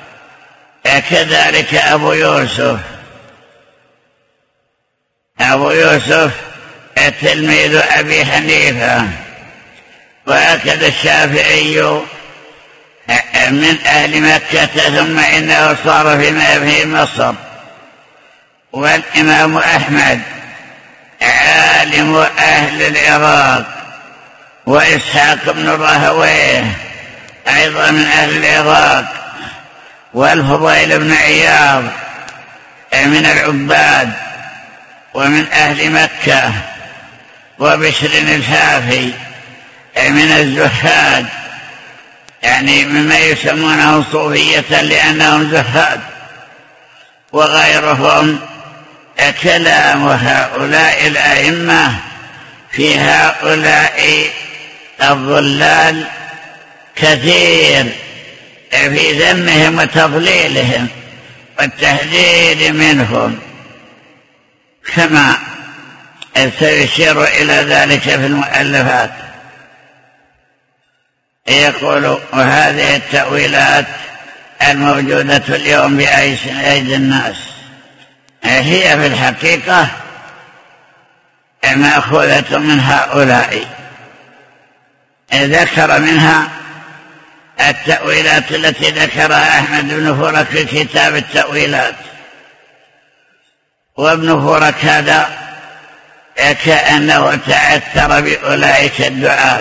كذلك أبو يوسف أبو يوسف تلميذ أبي حنيفة، وهكذا الشافعي من أهل مكة ثم إنه صار في مصر، والإمام أحمد عالم أهل العراق، وإسحاق بن راهويه أيضا من أهل العراق، والفضيل بن عياض من العباد ومن أهل مكة، وبشر الحافي من الزهاد، يعني مما يسمونه صوفية لأنهم زهاد، وغيرهم. كلام هؤلاء الأئمة في هؤلاء الضلال كثير في ذمهم وتضليلهم والتحذير منهم، كما سيشير إلى ذلك في المؤلفات. يقول وهذه التأويلات الموجودة اليوم بأيدي الناس هي في الحقيقة مأخوذة من هؤلاء. ذكر منها التأويلات التي ذكرها أحمد بن فرك في كتاب التأويلات، وابن فرك هذا كأنه تأثر بأولئك الدعاة،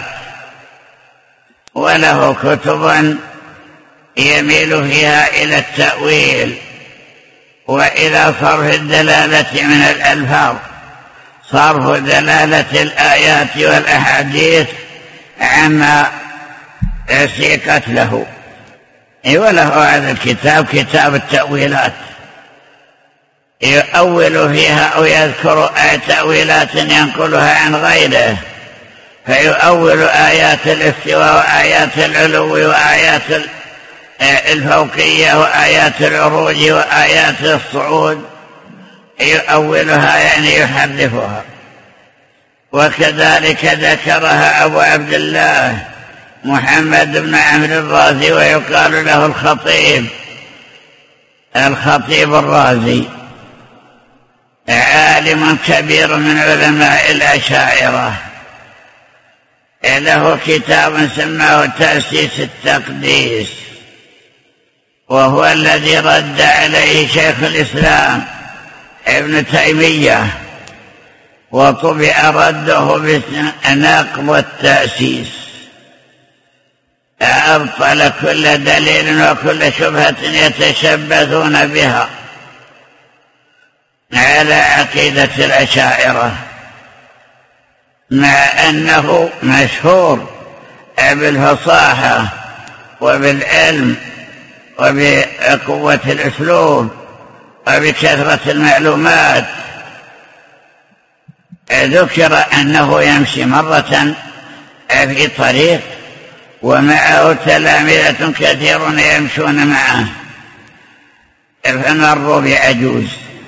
وله كتب يميل فيها إلى التأويل وإلى صرف الدلالة من الألفاظ، صرف دلالة الآيات والأحاديث عما سيقت له، وله هذا الكتاب كتاب التأويلات، يؤول فيها أو يذكر تأويلات ينقلها عن غيره، فيؤول آيات الاستواء وآيات العلو وآيات الفوقية وآيات العروج وآيات الصعود، يؤولها يعني يحرفها. وكذلك ذكرها أبو عبد الله محمد بن عمرو الرازي، ويقال له الخطيب الخطيب الرازي، عالم كبير من علماء الأشاعرة، له كتاب سماه تأسيس التقديس، وهو الذي رد عليه شيخ الإسلام ابن تيمية، وطبع رده باسم نقض التأسيس، أبطل كل دليل وكل شبهة يتشبثون بها على عقيدة الأشاعرة، مع أنه مشهور بالفصاحة وبالعلم وبقوة الأسلوب وبكثرة المعلومات. ذكر أنه يمشي مرة في طريق ومعه تلامذة كثيرون يمشون معه، فمروا بعجوز،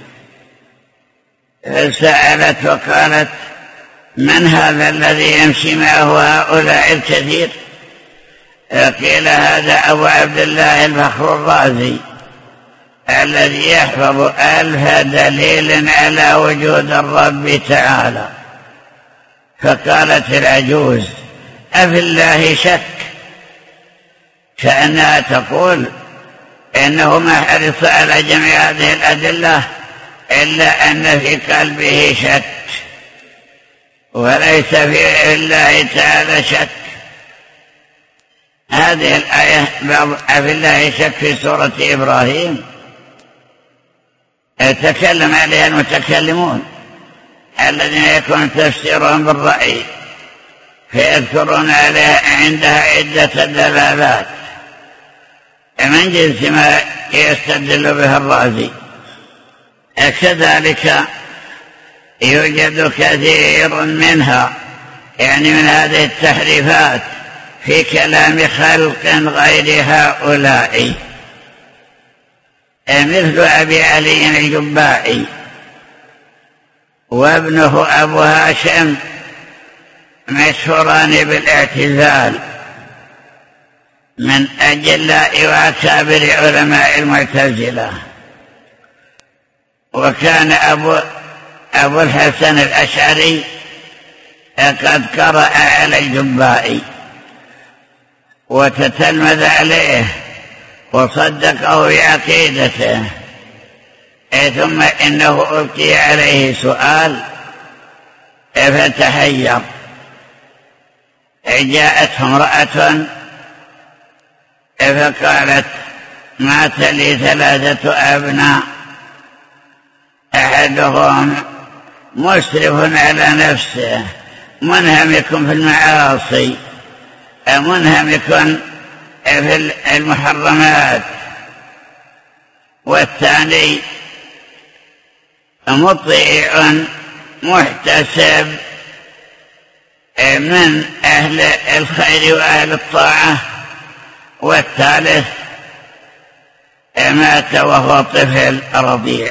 فسألت وقالت: من هذا الذي يمشي معه هؤلاء الكثير؟ قيل: هذا أبو عبد الله الفخر الرازي الذي يحفظ ألف دليل على وجود الرب تعالى. فقالت العجوز: أفي الله شك؟ كأنها تقول إنه ما حرص على جميع هذه الأدلة إلا أن في قلبه شك، وليس في الله تعالى شك. هذه الآية أفي الله شك في سورة إبراهيم تكلم عليها المتكلمون الذين يكون تفسيرهم بالرأي، فيذكرون عليها عندها عدة دلالات من جنس ما يستدل به الرازي. كذلك يوجد كثير منها، يعني من هذه التحريفات، في كلام خلق غير هؤلاء، مثل أبي علي الجبائي وابنه أبو هاشم، مشهوران بالاعتزال، من أجلاء وأكابر علماء المعتزلة. وكان أبو, أبو الحسن الأشعري قد قرأ على الجبائي وتتلمذ عليه وصدقه بعقيدته، ثم إنه ألقي عليه سؤال فتحير. جاءته امرأة فقالت: مات لي ثلاثة أبناء، أحدهم مسرف على نفسه، منهمك في المعاصي، منهمك في المحرمات، والثاني مطيع محتسب من أهل الخير وأهل الطاعة، والثالث مات وهو طفل رضيع.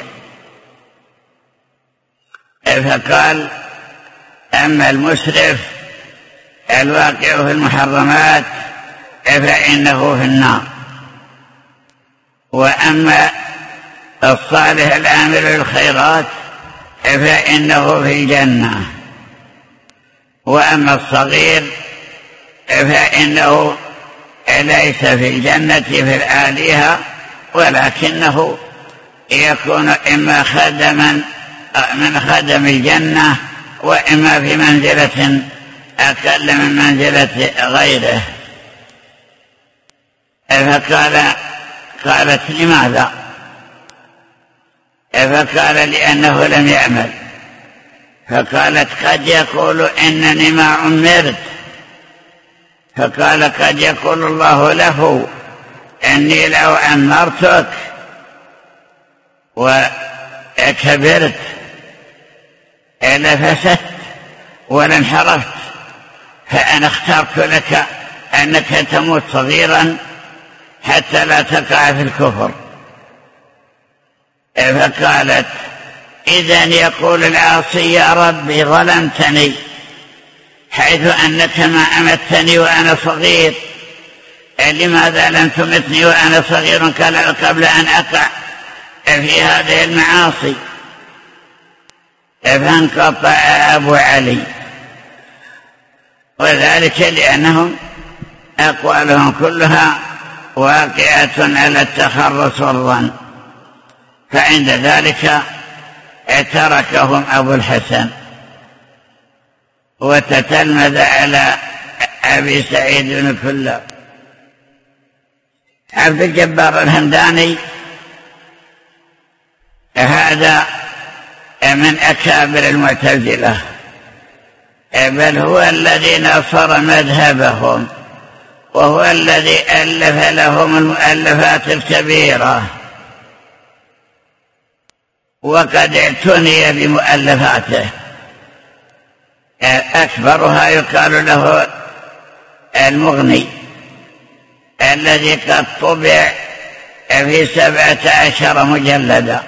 فقال: أما المسرف الواقع في المحرمات فإنه في النار، وأما الصالح العامل بالخيرات فإنه في الجنة، وأما الصغير فإنه ليس في الجنة في الآلهة، ولكنه يكون إما خدما من خدم الجنة، وإما في منزلة أقل من منزلة غيره. فقال قالت: لماذا؟ فقال: لأنه لم يعمل. فقالت: قد يقول إنني ما عمرت. فقال: قد يقول الله له إني لو أمرتك وكبرت لفسدت ولانحرفت، فأنا اخترت لك أنك تموت صغيرا حتى لا تقع في الكفر. فقالت: إذن يقول العاصي: يا ربي ظلمتني، حيث أنك ما أمتني وأنا صغير، لماذا لم تمتني وأنا صغير قبل أن أقع في هذه المعاصي؟ فانقطع أبو علي، وذلك لأنهم أقوالهم كلها واقعة على التخرص والظن. فعند ذلك تركهم أبو الحسن وتتلمذ على أبي سعيد بن كلاب. عبد الجبار الهمداني هذا من أكابر المعتزلة، بل هو الذي نصر مذهبهم، وهو الذي ألف لهم المؤلفات الكبيرة، وقد اعتني بمؤلفاته. أكبرها يقال له المغني، الذي قد طبع في سبعة عشر مجلدا.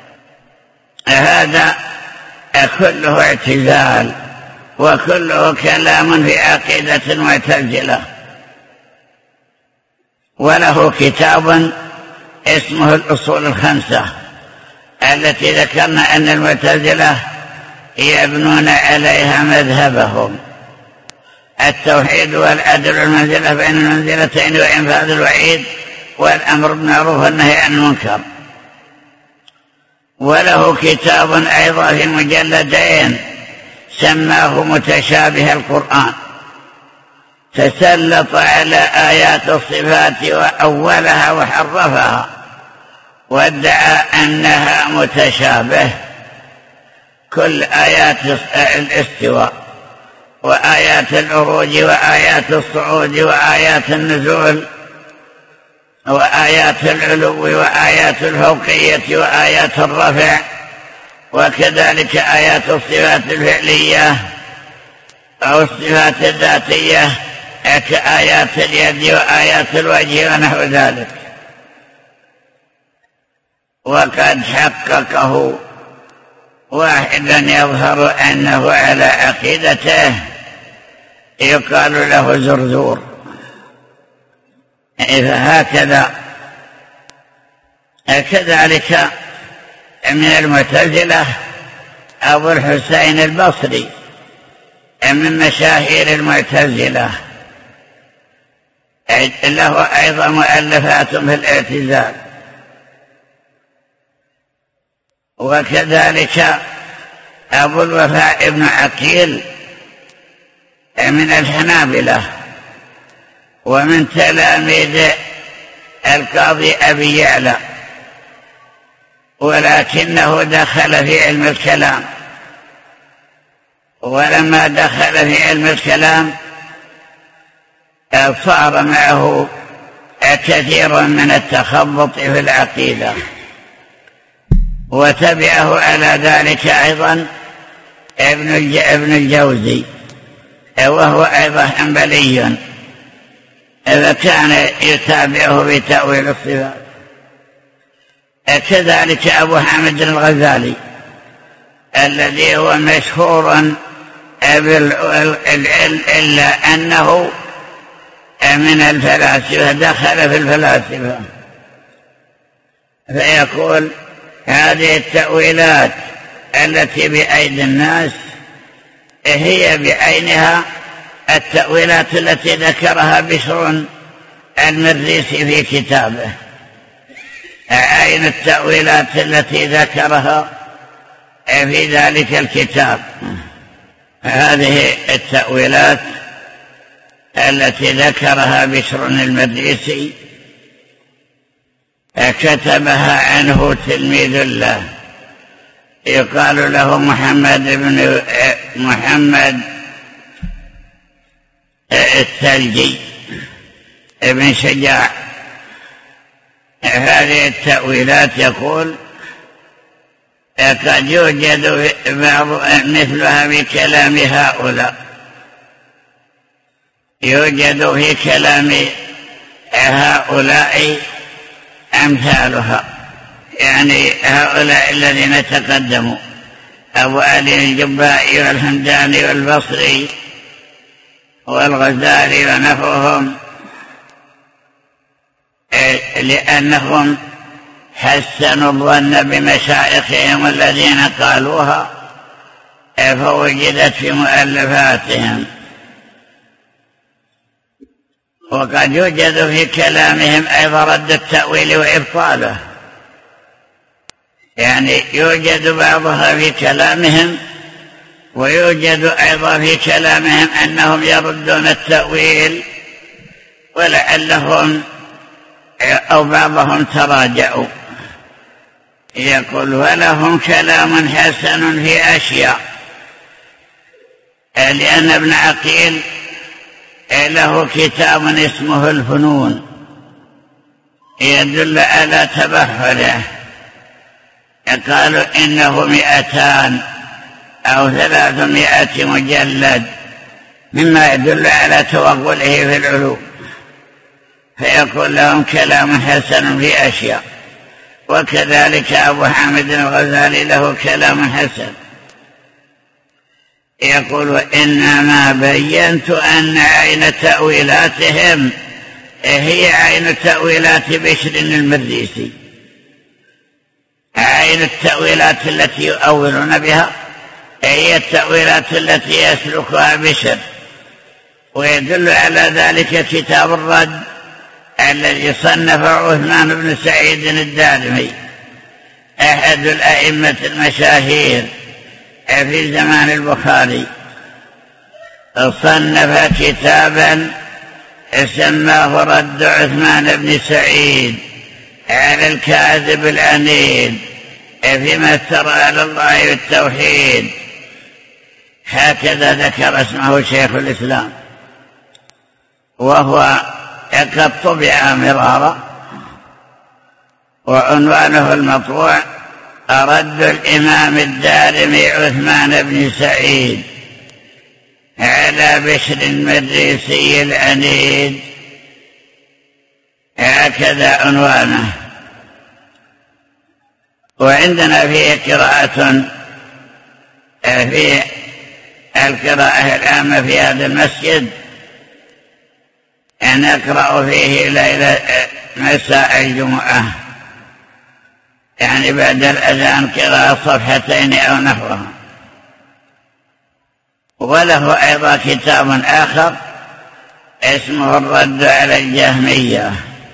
هذا كله اعتزال وكله كلام في عقيدة المعتزلة. وله كتاب اسمه الأصول الخمسة، التي ذكرنا أن المعتزلة يبنون عليها مذهبهم: التوحيد والعدل والمنزلة بين المنزلتين وإنفاذ الوعيد والأمر بالمعروف والنهي عن المنكر. وله كتاب أيضا في مجلدين سماه متشابه القرآن، تسلط على آيات الصفات وأولها وحرفها، وادعى أنها متشابه، كل آيات الاستواء وآيات العروج وآيات الصعود وآيات النزول وآيات العلو وآيات الفوقية وآيات الرفع، وكذلك آيات الصفات الفعلية أو الصفات الذاتية كآيات اليد وآيات الوجه ونحو ذلك. وقد حققه واحدا يظهر أنه على عقيدته، يقال له زرزور. فهكذا كذلك من المعتزلة أبو الحسين البصري من مشاهير المعتزلة، له أيضا مؤلفات في الاعتزال. وكذلك أبو الوفاء بن عقيل من الحنابلة ومن تلاميذ القاضي أبي يعلى، ولكنه دخل في علم الكلام، ولما دخل في علم الكلام صار معه كثير من التخبط في العقيدة. وتبعه على ذلك أيضا ابن الجوزي، وهو أيضا حنبلي، فكان يتابعه بتأويل الصفات. كذلك أبو حامد الغزالي الذي هو مشهور بالعلم، إلا أنه من الفلاسفة، دخل في الفلاسفة، فيقول: هذه التأويلات التي بأيدي الناس هي بعينها التأويلات التي ذكرها بشر المريسي في كتابه، عين التأويلات التي ذكرها في ذلك الكتاب. هذه التأويلات التي ذكرها بشر المريسي كتبها عنه تلميذ له يقال له محمد بن محمد الثلجي ابن شجاع، هذه التأويلات يقول قد يوجد بعض مثلها في كلام هؤلاء، يوجد في كلام هؤلاء أمثالها، يعني هؤلاء الذين تقدموا أبو علي الجبائي والهمداني والبصري والغزالي ونحوهم، لأنهم حسنوا الظن بمشايخهم الذين قالوها فوجدت في مؤلفاتهم. وقد يوجد في كلامهم أيضا رد التأويل وإبطاله، يعني يوجد بعضها في كلامهم ويوجد أيضا في كلامهم أنهم يردون التأويل، ولعلهم أو بعضهم تراجعوا. يقول ولهم كلام حسن في أشياء، لأن ابن عقيل له كتاب اسمه الفنون يدل على تبحره، قالوا إنه مئتان أو ثلاثمائة مجلد، مما يدل على توغله في العلوم، فيقول لهم كلام حسن في أشياء. وكذلك أبو حامد الغزالي له كلام حسن، يقول إنما بينت أن عين تأويلاتهم هي عين تأويلات بشر المريسي، عين التأويلات التي يؤولون بها هي التأويلات التي يسلكها بشر. ويدل على ذلك كتاب الرد الذي صنفه عثمان بن سعيد الدارمي أحد الأئمة المشاهير في زمان البخاري، صنف كتابا سماه رد عثمان بن سعيد على الكاذب العنيد فيما افترى على الله بالتوحيد، هكذا ذكر اسمه شيخ الإسلام، وهو قد طبع مرارا، وعنوانه المطبوع رد الإمام الدارمي عثمان بن سعيد على بشر المريسي العنيد، هكذا عنوانه. وعندنا فيه قراءة في القراءة العامة في هذا المسجد، أن أقرأ فيه ليلة مساء الجمعة، يعني بعد الأذان قراءة صفحتين أو نحوها. وله أيضا كتاب آخر اسمه الرد على الجهمية،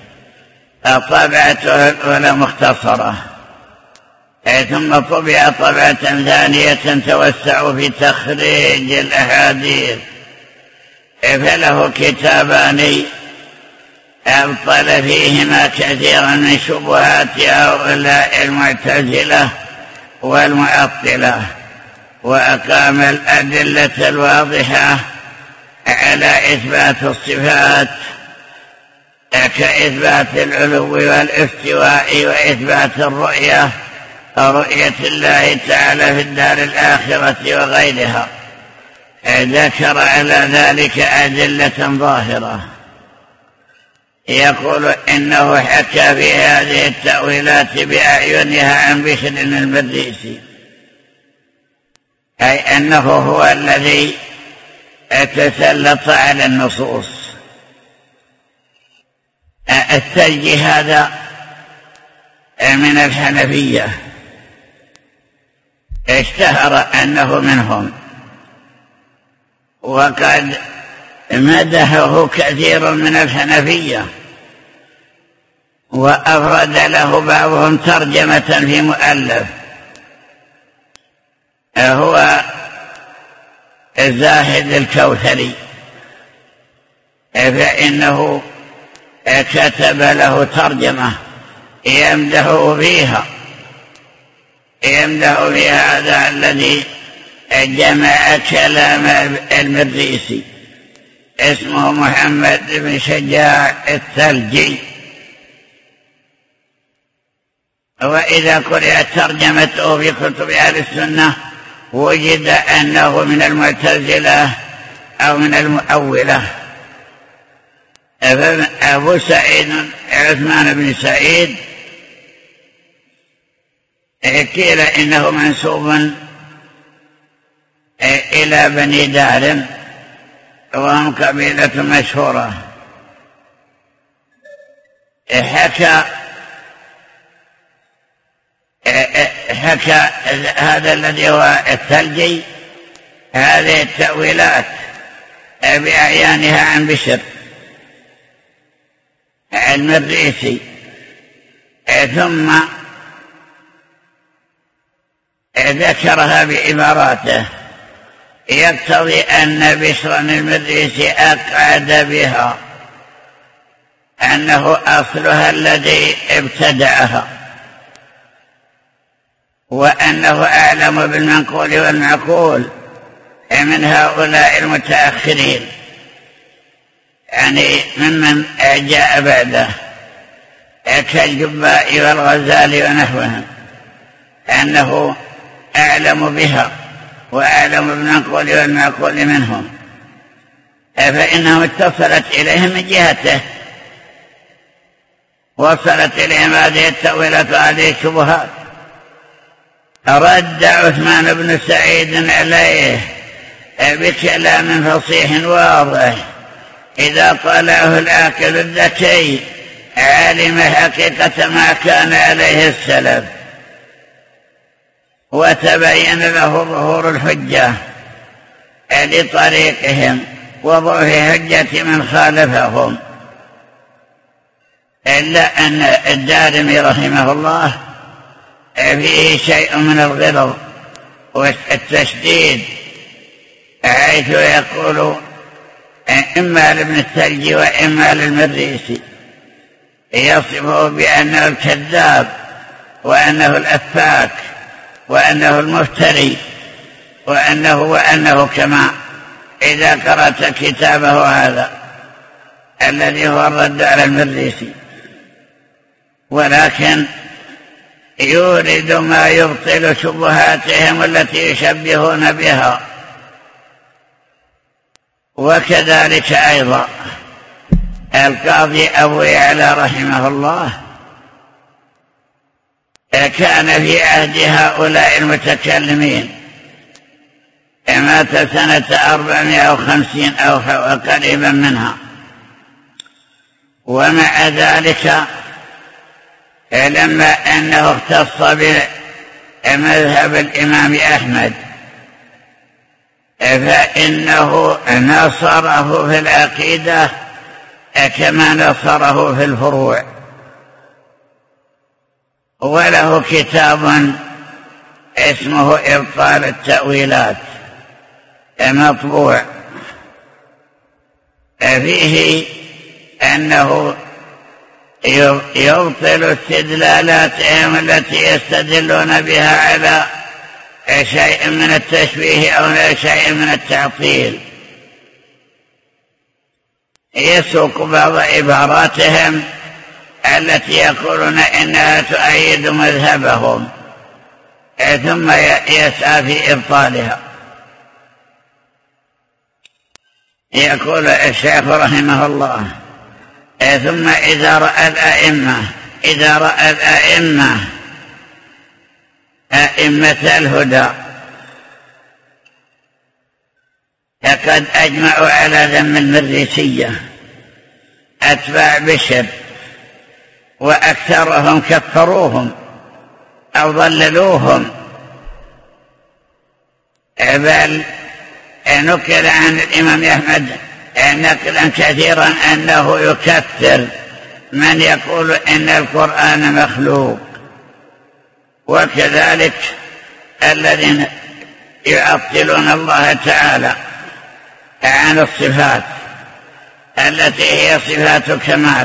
طبعته الأولى مختصرة، ثم طبع طبعة ثانية توسع في تخريج الأحاديث، فله كتابان أبطل فيهما كثيرا من شبهات هؤلاء المعتزلة والمعطلة، وأقام الأدلة الواضحة على إثبات الصفات كإثبات العلو والاستواء وإثبات الرؤية رؤية الله تعالى في الدار الآخرة وغيرها. ذكر على ذلك أدلة ظاهرة. يقول إنه حكى في هذه التأويلات بأعينها عن بشر المريسي، أي أنه هو الذي تسلط على النصوص. الثلج هذا من الحنفية، اشتهر أنه منهم، وقد مدحه كثير من الحنفية، وأفرد له بعضهم ترجمة في مؤلف، هو زاهد الكوثري، فإنه كتب له ترجمة يمدحه فيها يمدح فيها هذا الذي جمع كلام المريسي، اسمه محمد بن شجاع الثلجي، وإذا قرأت ترجمته في كتب أهل السنة وجد أنه من المعتزلة أو من المؤولة. أبو سعيد عثمان بن سعيد قيل إنه منسوب إلى بني دارم وهم قبيلة مشهورة. حكى حكى هذا الذي هو الثلجي هذه التأويلات بأعيانها عن بشر المريسي، ثم ذكرها بعباراته يقتضي أن بشرا المريسي أقعد بها، أنه أصلها الذي ابتدعها، وأنه أعلم بالمنقول والمعقول من هؤلاء المتأخرين، يعني ممن جاء بعده كالجبائي والغزالي ونحوهم، أنه أعلم بها وأعلم بالمنقول والمعقول منهم، فإنهم اتصلت إليهم من جهته، وصلت إليهم هذه التأويلات وهذه الشبهات. رد عثمان بن سعيد عليه بكلام فصيح واضح، إذا طلعه العاقل الذكي علم حقيقة ما كان عليه السلف، وتبين له ظهور الحجة لطريقهم وضعف حجة من خالفهم. إلا أن الدارمي رحمه الله فيه شيء من الغلظ والتشديد، حيث يقول إما لابن الثلج وإما للمريسي، يصفه بأنه الكذاب وأنه الأفاك وأنه المفتري وأنه وأنه كما إذا قرأت كتابه هذا الذي هو الرد على المريسي، ولكن يورد ما يبطل شبهاتهم التي يشبهون بها. وكذلك أيضا القاضي أبو يعلى رحمه الله كان في عهد هؤلاء المتكلمين، مات سنة أربعمائة وخمسين أو قريبا منها، ومع ذلك لما أنه اختص بمذهب الإمام أحمد فإنه نصره في العقيدة كما نصره في الفروع، وله كتاب اسمه إبطال التأويلات مطبوع، فيه أنه يبطل استدلالاتهم التي يستدلون بها على شيء من التشبيه أو شيء من التعطيل. يسوق بعض عباراتهم التي يقولون إنها تؤيد مذهبهم، ثم يسعى في إبطالها. يقول الشيخ رحمه الله: ثم إذا رأى الأئمة إذا رأى الأئمة أئمة الهدى فقد أجمعوا على ذم المريسية أتباع بشر، وأكثرهم كفروهم أو ضللوهم، بل نقل عن الإمام أحمد نقلا كثيرا أنه يكفر من يقول إن القرآن مخلوق، وكذلك الذين يعطلون الله تعالى عن الصفات التي هي صفات كمال.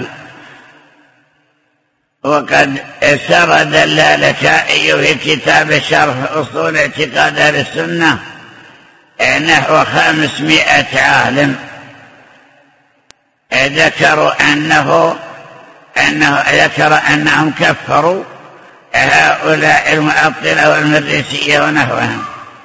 وقد سرد اللالكائي في كتاب شرح أصول اعتقاد أهل السنة نحو خمسمائة عالم ذكروا أنه أنه ذكر أنهم كفروا هؤلاء المعطلة والمريسية ونحوهم.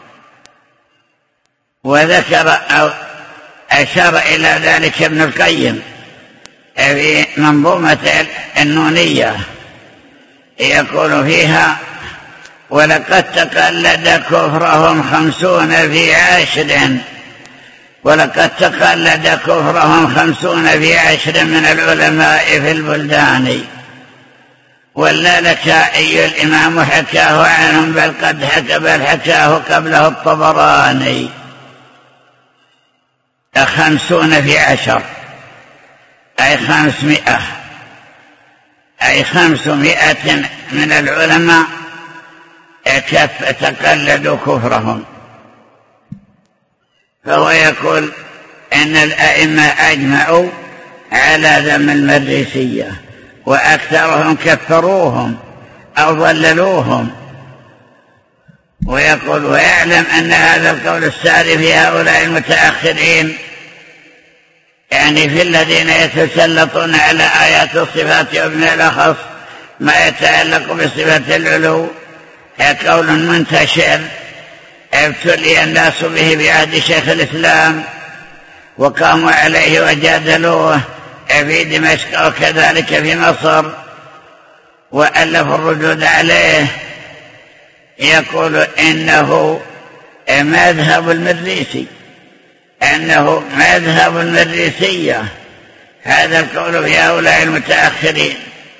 وذكر أو أشار إلى ذلك ابن القيم في منظومة النونية، يقول فيها: ولقد تقلد كفرهم خمسون في عشر ولقد تقلد كفرهم خمسون في عشر من العلماء في البلدان، واللالكائي الإمام حكاه عنهم، بل قد حكى بل حكاه قبله الطبراني. خمسون في عشر أي خمسمائة، أي خمسمائة من العلماء كف تقلدوا كفرهم. فهو يقول إن الأئمة أجمعوا على ذم المريسية، وأكثرهم كفروهم أو ضللوهم. ويقول: ويعلم أن هذا القول الساري في هؤلاء المتأخرين، يعني في الذين يتسلطون على آيات الصفات، ومن الأخص ما يتعلق بصفة العلو، قول منتشر ابتلي الناس به بعهد شيخ الإسلام، وقاموا عليه وجادلوه في دمشق وكذلك في مصر، وألفوا الردود عليه. يقول إنه مذهب المريسي، أنه مذهب المريسية، هذا القول في هؤلاء المتأخرين.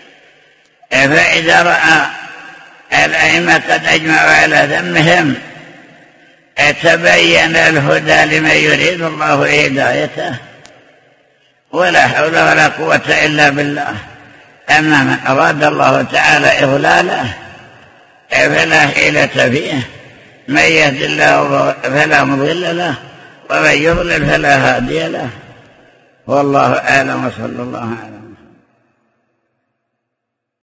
فإذا رأى الأئمة قد أجمعوا على ذمهم، تبين الهدى لمن يريد الله هدايته، ولا حول ولا قوة إلا بالله. أما من أراد الله تعالى إضلاله فلا حيلة فيه، من يهد الله فلا مضل له، ومن يضلل فلا هادي له. والله أعلم، وصلى الله عليه.